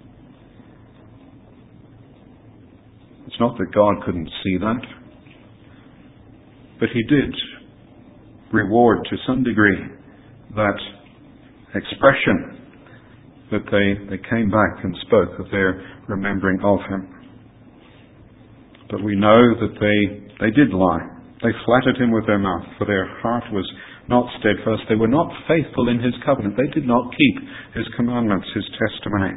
It's not that God couldn't see that, but he did reward to some degree that expression that they, they came back and spoke of their remembering of him. But we know that they, they did lie. They flattered him with their mouth, for their heart was not steadfast. They were not faithful in his covenant. They did not keep his commandments, his testimony.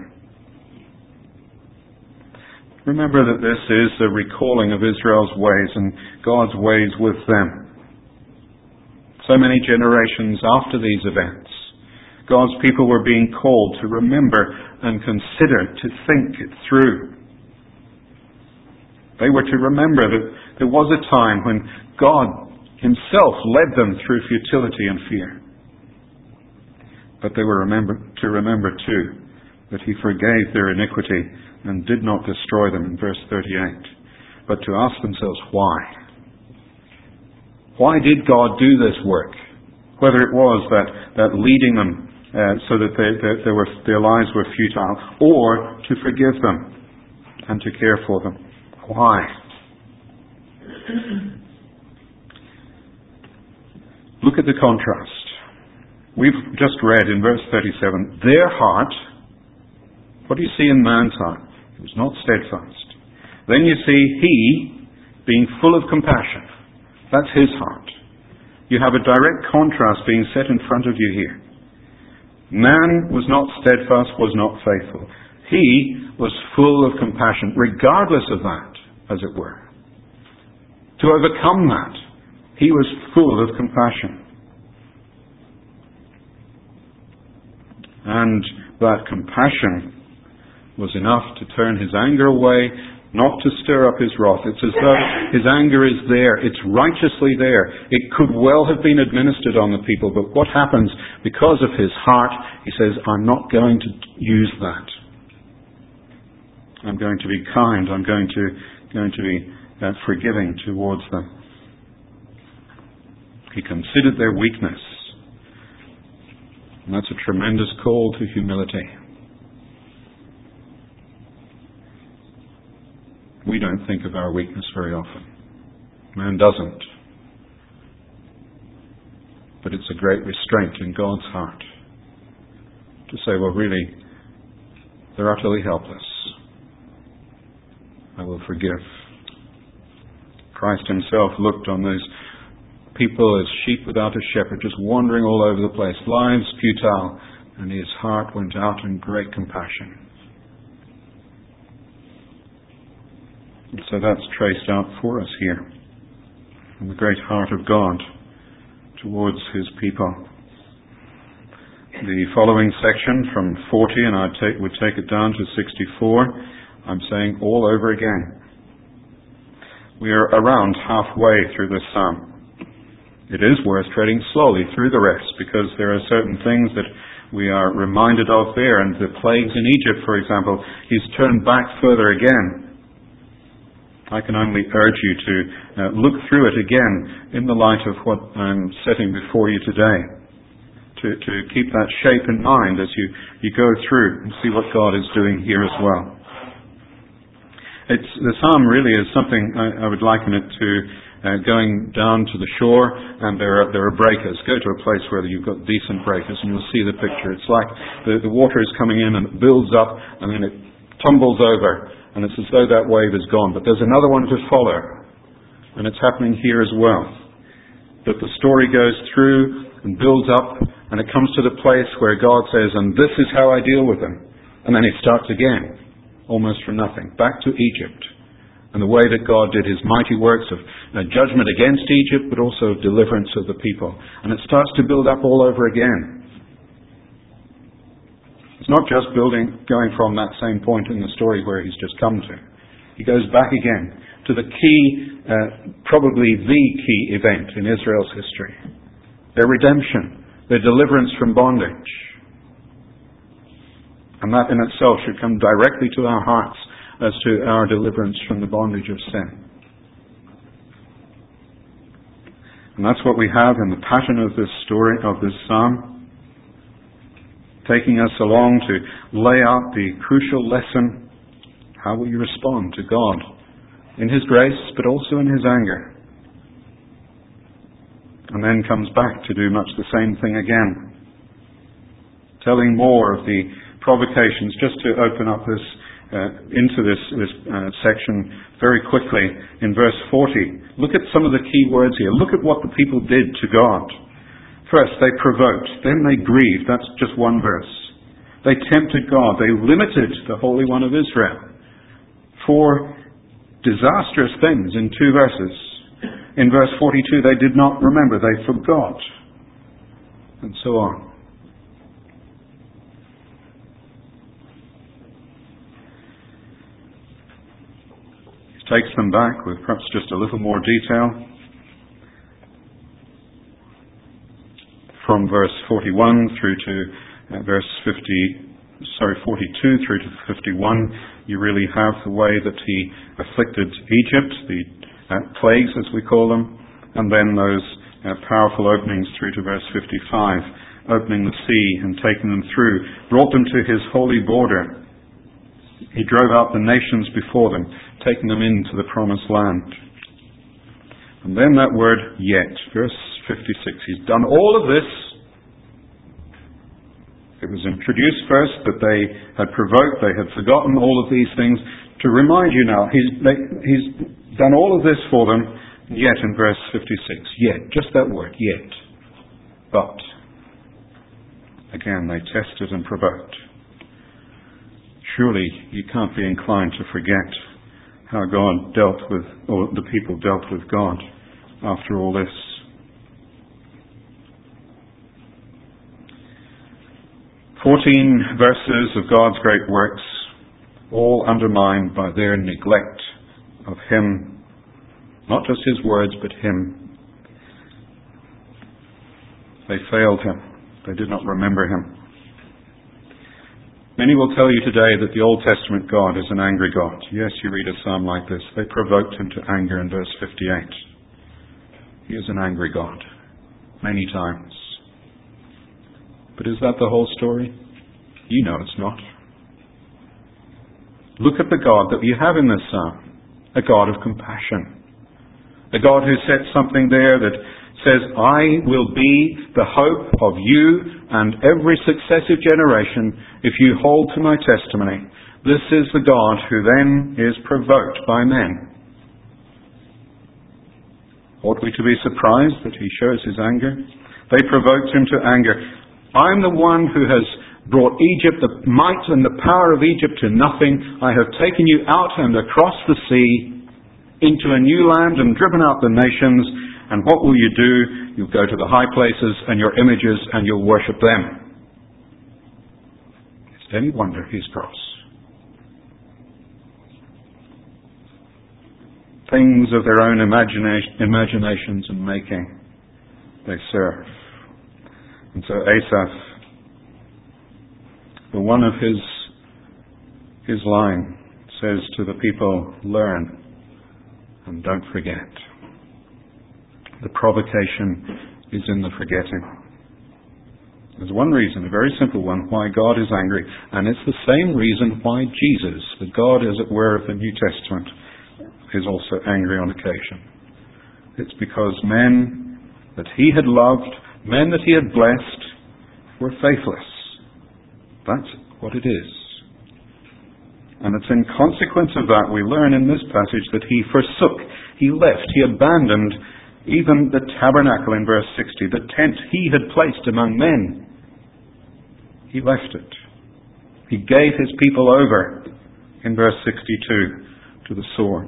Remember that this is a recalling of Israel's ways and God's ways with them. So many generations after these events, God's people were being called to remember and consider, to think it through. They were to remember that there was a time when God himself led them through futility and fear. But they were remember, to remember too that he forgave their iniquity and did not destroy them in verse thirty-eight. But to ask themselves why. Why did God do this work? Whether it was that, that leading them uh, so that they, they, they were, their lives were futile, or to forgive them and to care for them. Why? Look at the contrast. We've just read in verse thirty-seven, their heart, what do you see in man's heart? It was not steadfast. Then you see he being full of compassion. That's his heart. You have a direct contrast being set in front of you here. Man was not steadfast, was not faithful. He was full of compassion, regardless of that, as it were. To overcome that, he was full of compassion. And that compassion was enough to turn his anger away, not to stir up his wrath. It's as though his anger is there. It's righteously there. It could well have been administered on the people, but what happens because of his heart, he says, I'm not going to use that. I'm going to be kind. I'm going to, going to be uh, forgiving towards them. He considered their weakness. And that's a tremendous call to humility. We don't think of our weakness very often. Man doesn't. But it's a great restraint in God's heart to say, well, really, they're utterly helpless. I will forgive. Christ himself looked on those people as sheep without a shepherd, just wandering all over the place, lives futile, and his heart went out in great compassion. And so that's traced out for us here, in the great heart of God towards his people. The following section from forty, and I take, would take it down to sixty-four, I'm saying all over again. We are around halfway through this psalm. It is worth treading slowly through the rest, because there are certain things that we are reminded of there, and the plagues in Egypt, for example, he's turned back further again. I can only urge you to uh, look through it again in the light of what I'm setting before you today. To, to keep that shape in mind as you, you go through and see what God is doing here as well. It's, the psalm really is something, I, I would liken it to uh, going down to the shore and there are, there are breakers. Go to a place where you've got decent breakers and you'll see the picture. It's like the, the water is coming in and it builds up and then it tumbles over and it's as though that wave is gone. But there's another one to follow. And it's happening here as well. That the story goes through and builds up and it comes to the place where God says, and this is how I deal with them. And then it starts again, almost from nothing, back to Egypt. And the way that God did his mighty works of uh, judgment against Egypt, but also of deliverance of the people. And it starts to build up all over again. It's not just building, going from that same point in the story where he's just come to. He goes back again to the key, uh, probably the key event in Israel's history. Their redemption. Their deliverance from bondage. And that in itself should come directly to our hearts as to our deliverance from the bondage of sin. And that's what we have in the pattern of this story, of this psalm, taking us along to lay out the crucial lesson. How will you respond to God in his grace, but also in his anger? And then comes back to do much the same thing again. Telling more of the provocations, just to open up this uh, into this, this uh, section very quickly in verse forty. Look at some of the key words here. Look at what the people did to God. First, they provoked. Then they grieved. That's just one verse. They tempted God. They limited the Holy One of Israel. Four disastrous things in two verses. In verse forty-two, they did not remember, they forgot, and so on. He takes them back with perhaps just a little more detail. From verse forty-one through to uh, verse fifty, sorry, forty-two through to fifty-one, you really have the way that he afflicted Egypt, the Uh, plagues, as we call them, and then those uh, powerful openings through to verse fifty-five, opening the sea and taking them through, brought them to his holy border. He drove out the nations before them, taking them into the promised land. And then that word, yet, verse fifty-six, he's done all of this. It was introduced first that they had provoked, they had forgotten all of these things. To remind you now, he's, they, he's done all of this for them, yet in verse fifty-six, yet, just that word, yet. But, again, they tested and provoked. Surely you can't be inclined to forget how God dealt with, or the people dealt with God after all this. Fourteen verses of God's great works, all undermined by their neglect of him, not just his words, but him. They failed him. They did not remember him. Many will tell you today that the Old Testament God is an angry God. Yes, you read a psalm like this. They provoked him to anger in verse fifty-eight. He is an angry God, many times. But is that the whole story? You know it's not. Look at the God that you have in this psalm. A God of compassion. A God who sets something there that says, I will be the hope of you and every successive generation if you hold to my testimony. This is the God who then is provoked by men. Ought we to be surprised that he shows his anger? They provoked him to anger. I'm the one who has brought Egypt, the might and the power of Egypt, to nothing. I have taken you out and across the sea into a new land and driven out the nations. And what will you do? You'll go to the high places and your images and you'll worship them. Is it any wonder he's cross? Things of their own imagina- imaginations and making they serve. And so Asaph, the one of his his line, says to the people, learn, and don't forget. The provocation is in the forgetting. There's one reason, a very simple one, why God is angry, and it's the same reason why Jesus, the God, as it were, of the New Testament, is also angry on occasion. It's because men that he had loved, men that he had blessed, were faithless. That's what it is. And it's in consequence of that we learn in this passage that he forsook, he left, he abandoned even the tabernacle in verse sixty, the tent he had placed among men. He left it. He gave his people over in verse sixty-two to the sword.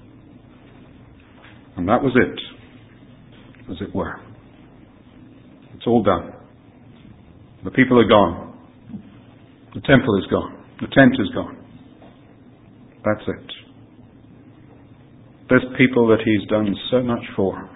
And that was it, as it were. It's all done. The people are gone. The temple is gone. The tent is gone. That's it. This people that he's done so much for,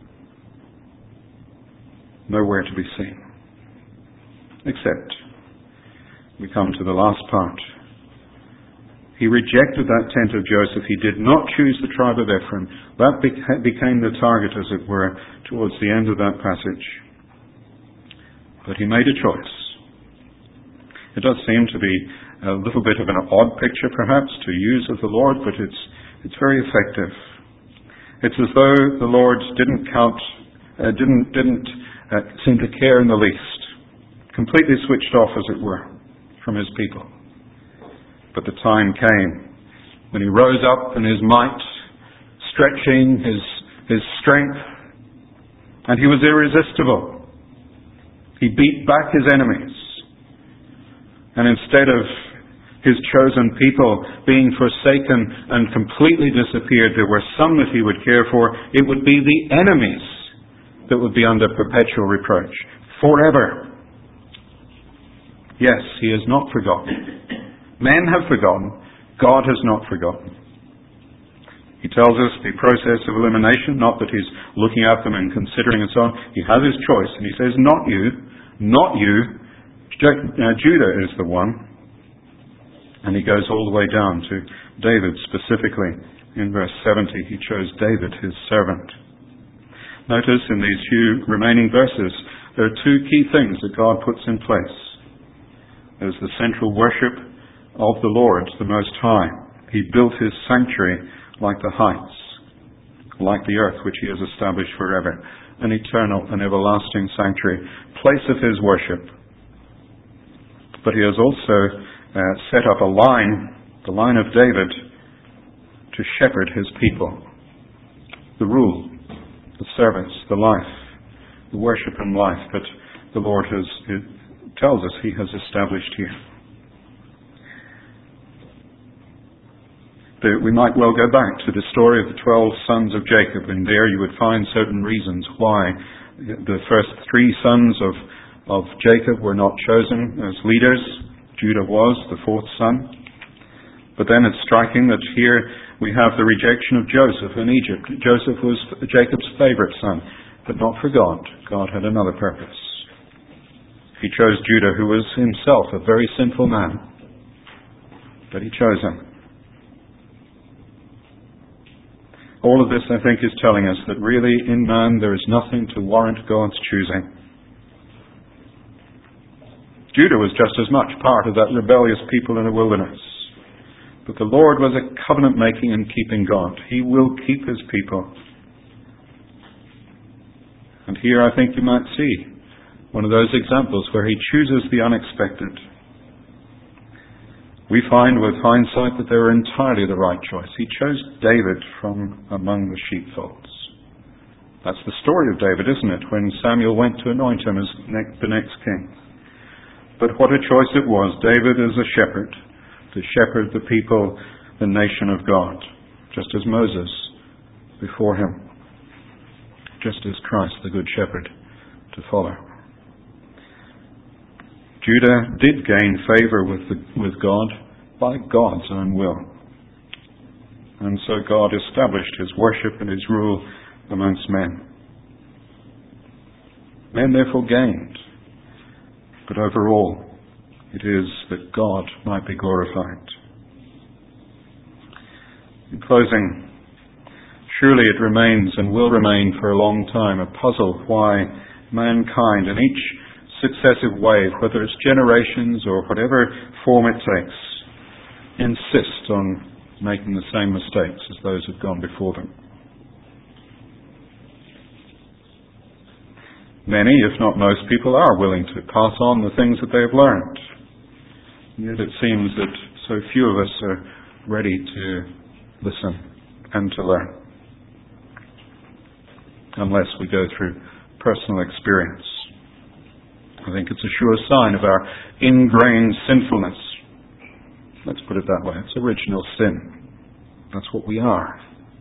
nowhere to be seen. Except, we come to the last part. He rejected that tent of Joseph. He did not choose the tribe of Ephraim. That beca- became the target, as it were, towards the end of that passage. But he made a choice. It does seem to be a little bit of an odd picture, perhaps, to use of the Lord, but it's it's very effective. It's as though the Lord didn't count, uh, didn't didn't uh, seem to care in the least. Completely switched off, as it were, from his people. But the time came when he rose up in his might, stretching his his strength, and he was irresistible. He beat back his enemies. And instead of his chosen people being forsaken and completely disappeared, there were some that he would care for. It would be the enemies that would be under perpetual reproach forever. Yes, he has not forgotten. Men have forgotten. God has not forgotten. He tells us the process of elimination, not that he's looking at them and considering and so on. He has his choice, and he says, not you, not you. Judah is the one. And he goes all the way down to David specifically. In verse seventy, he chose David, his servant. Notice in these few remaining verses, there are two key things that God puts in place. There's the central worship of the Lord, the Most High. He built his sanctuary like the heights, like the earth which he has established forever. An eternal and everlasting sanctuary, place of his worship. But he has also uh, set up a line, the line of David, to shepherd his people. The rule, the service, the life, the worship and life that the Lord has, it tells us he has established here. There, we might well go back to the story of the twelve sons of Jacob, and there you would find certain reasons why the first three sons of of Jacob were not chosen as leaders. Judah was the fourth son. But then it's striking that here we have the rejection of Joseph in Egypt. Joseph was Jacob's favorite son, but not for God. God had another purpose. He chose Judah, who was himself a very sinful man. But he chose him. All of this, I think, is telling us that really in man there is nothing to warrant God's choosing. Judah was just as much part of that rebellious people in the wilderness. But the Lord was a covenant-making and keeping God. He will keep his people. And here I think you might see one of those examples where he chooses the unexpected. We find with hindsight that they were entirely the right choice. He chose David from among the sheepfolds. That's the story of David, isn't it? When Samuel went to anoint him as the next king. But what a choice it was. David as a shepherd, to shepherd the people, the nation of God, just as Moses before him, just as Christ, the Good Shepherd, to follow. Judah did gain favor with the, with God by God's own will. And so God established his worship and his rule amongst men. Men therefore gained. But overall, it is that God might be glorified. In closing, Surely it remains and will remain for a long time a puzzle why mankind in each successive wave, whether it's generations or whatever form it takes, insist on making the same mistakes as those who've gone before them. Many, if not most people, are willing to pass on the things that they have learned. Yet it seems that so few of us are ready to listen and to learn, unless we go through personal experience. I think it's a sure sign of our ingrained sinfulness. Let's put it that way. It's original sin. That's what we are.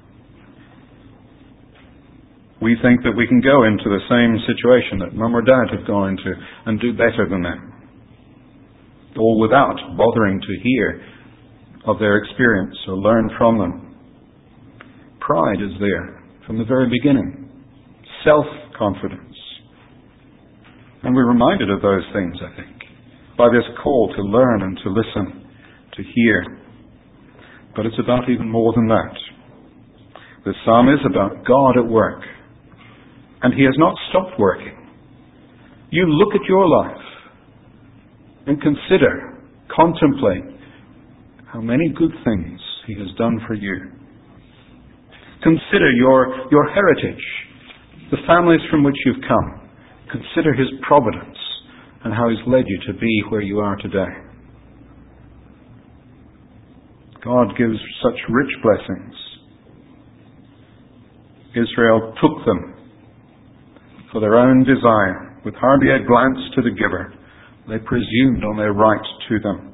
We think that we can go into the same situation that mum or dad have gone into and do better than them, all without bothering to hear of their experience or learn from them. Pride is there from the very beginning. Self-confidence. And we're reminded of those things, I think, by this call to learn and to listen, to hear. But it's about even more than that. The psalm is about God at work. And He has not stopped working. You look at your life and consider, contemplate how many good things He has done for you. Consider your, your heritage, the families from which you've come. Consider His providence and how He's led you to be where you are today. God gives such rich blessings. Israel took them for their own desire. With hardly a glance to the giver, they presumed on their right to them.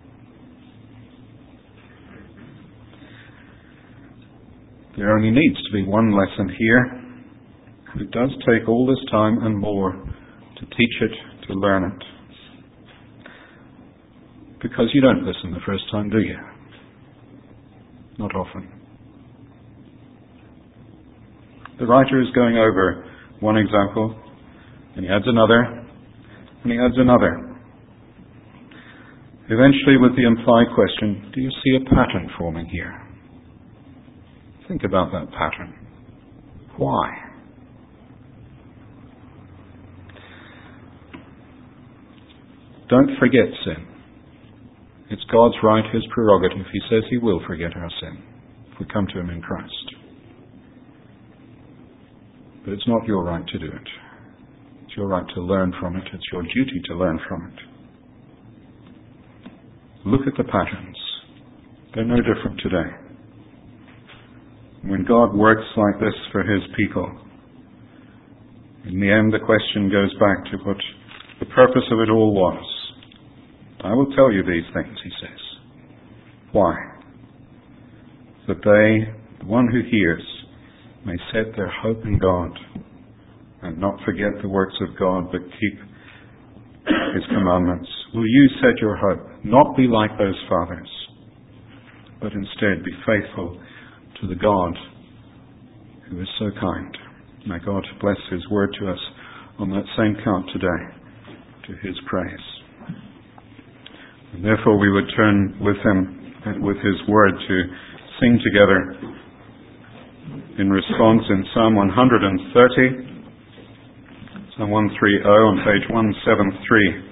There only needs to be one lesson here. And it does take all this time and more to teach it, to learn it. Because you don't listen the first time, do you? Not often. The writer is going over one example, and he adds another, and he adds another. Eventually with the implied question, do you see a pattern forming here? Think about that pattern. Why? Don't forget sin. It's God's right, His prerogative. He says He will forget our sin if we come to Him in Christ. But it's not your right to do it. It's your right to learn from it. It's your duty to learn from it. Look at the patterns. They're no different today. When God works like this for His people, in the end the question goes back to what the purpose of it all was. I will tell you these things, He says. Why? That they, the one who hears, may set their hope in God and not forget the works of God, but keep His commandments. Will you set your hope? Not be like those fathers, but instead be faithful to the God who is so kind. May God bless His word to us on that same count today, to His praise. And therefore we would turn with Him and with His word to sing together in response in Psalm one thirty, Psalm one thirty on page one seventy-three.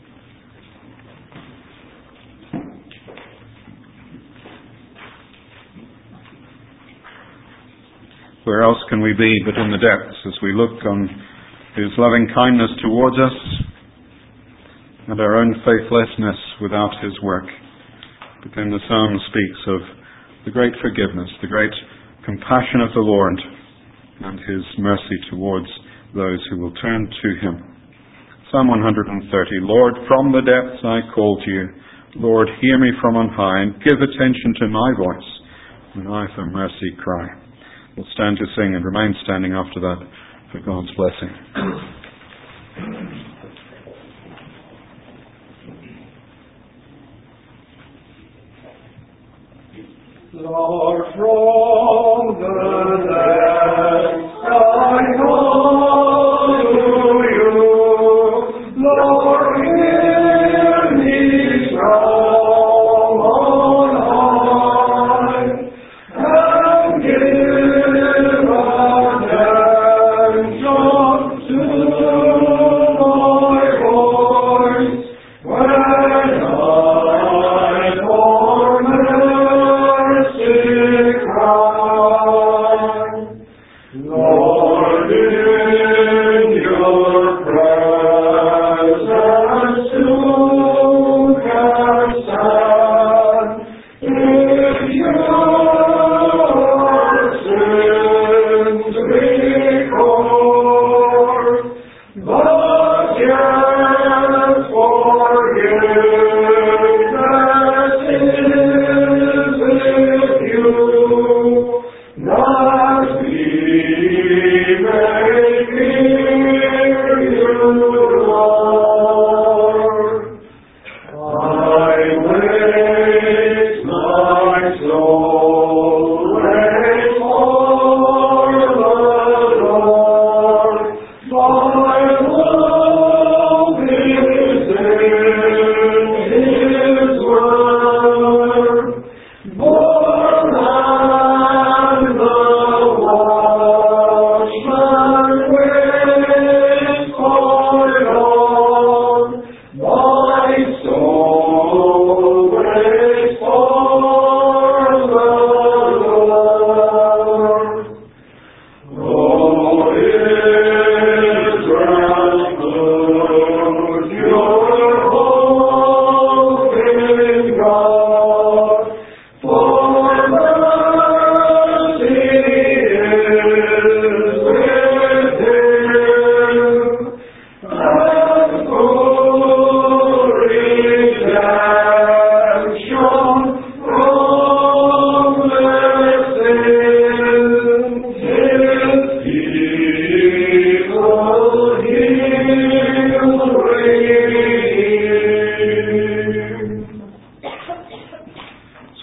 Where else can we be but in the depths as we look on His loving kindness towards us and our own faithlessness without His work? But then the psalm speaks of the great forgiveness, the great compassion of the Lord and His mercy towards those who will turn to Him. Psalm one thirty, Lord, from the depths I call to you. Lord, hear me from on high and give attention to my voice when I for mercy cry. We'll stand to sing and remain standing after that for God's blessing.
Lord, from the depths I call to you. Lord, hear me from on high, and give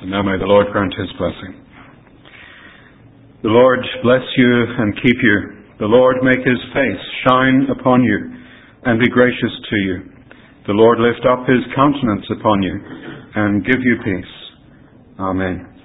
And now may the Lord grant his blessing. The Lord bless you and keep you. The Lord make his face shine upon you and be gracious to you. The Lord lift up his countenance upon you and give you peace. Amen.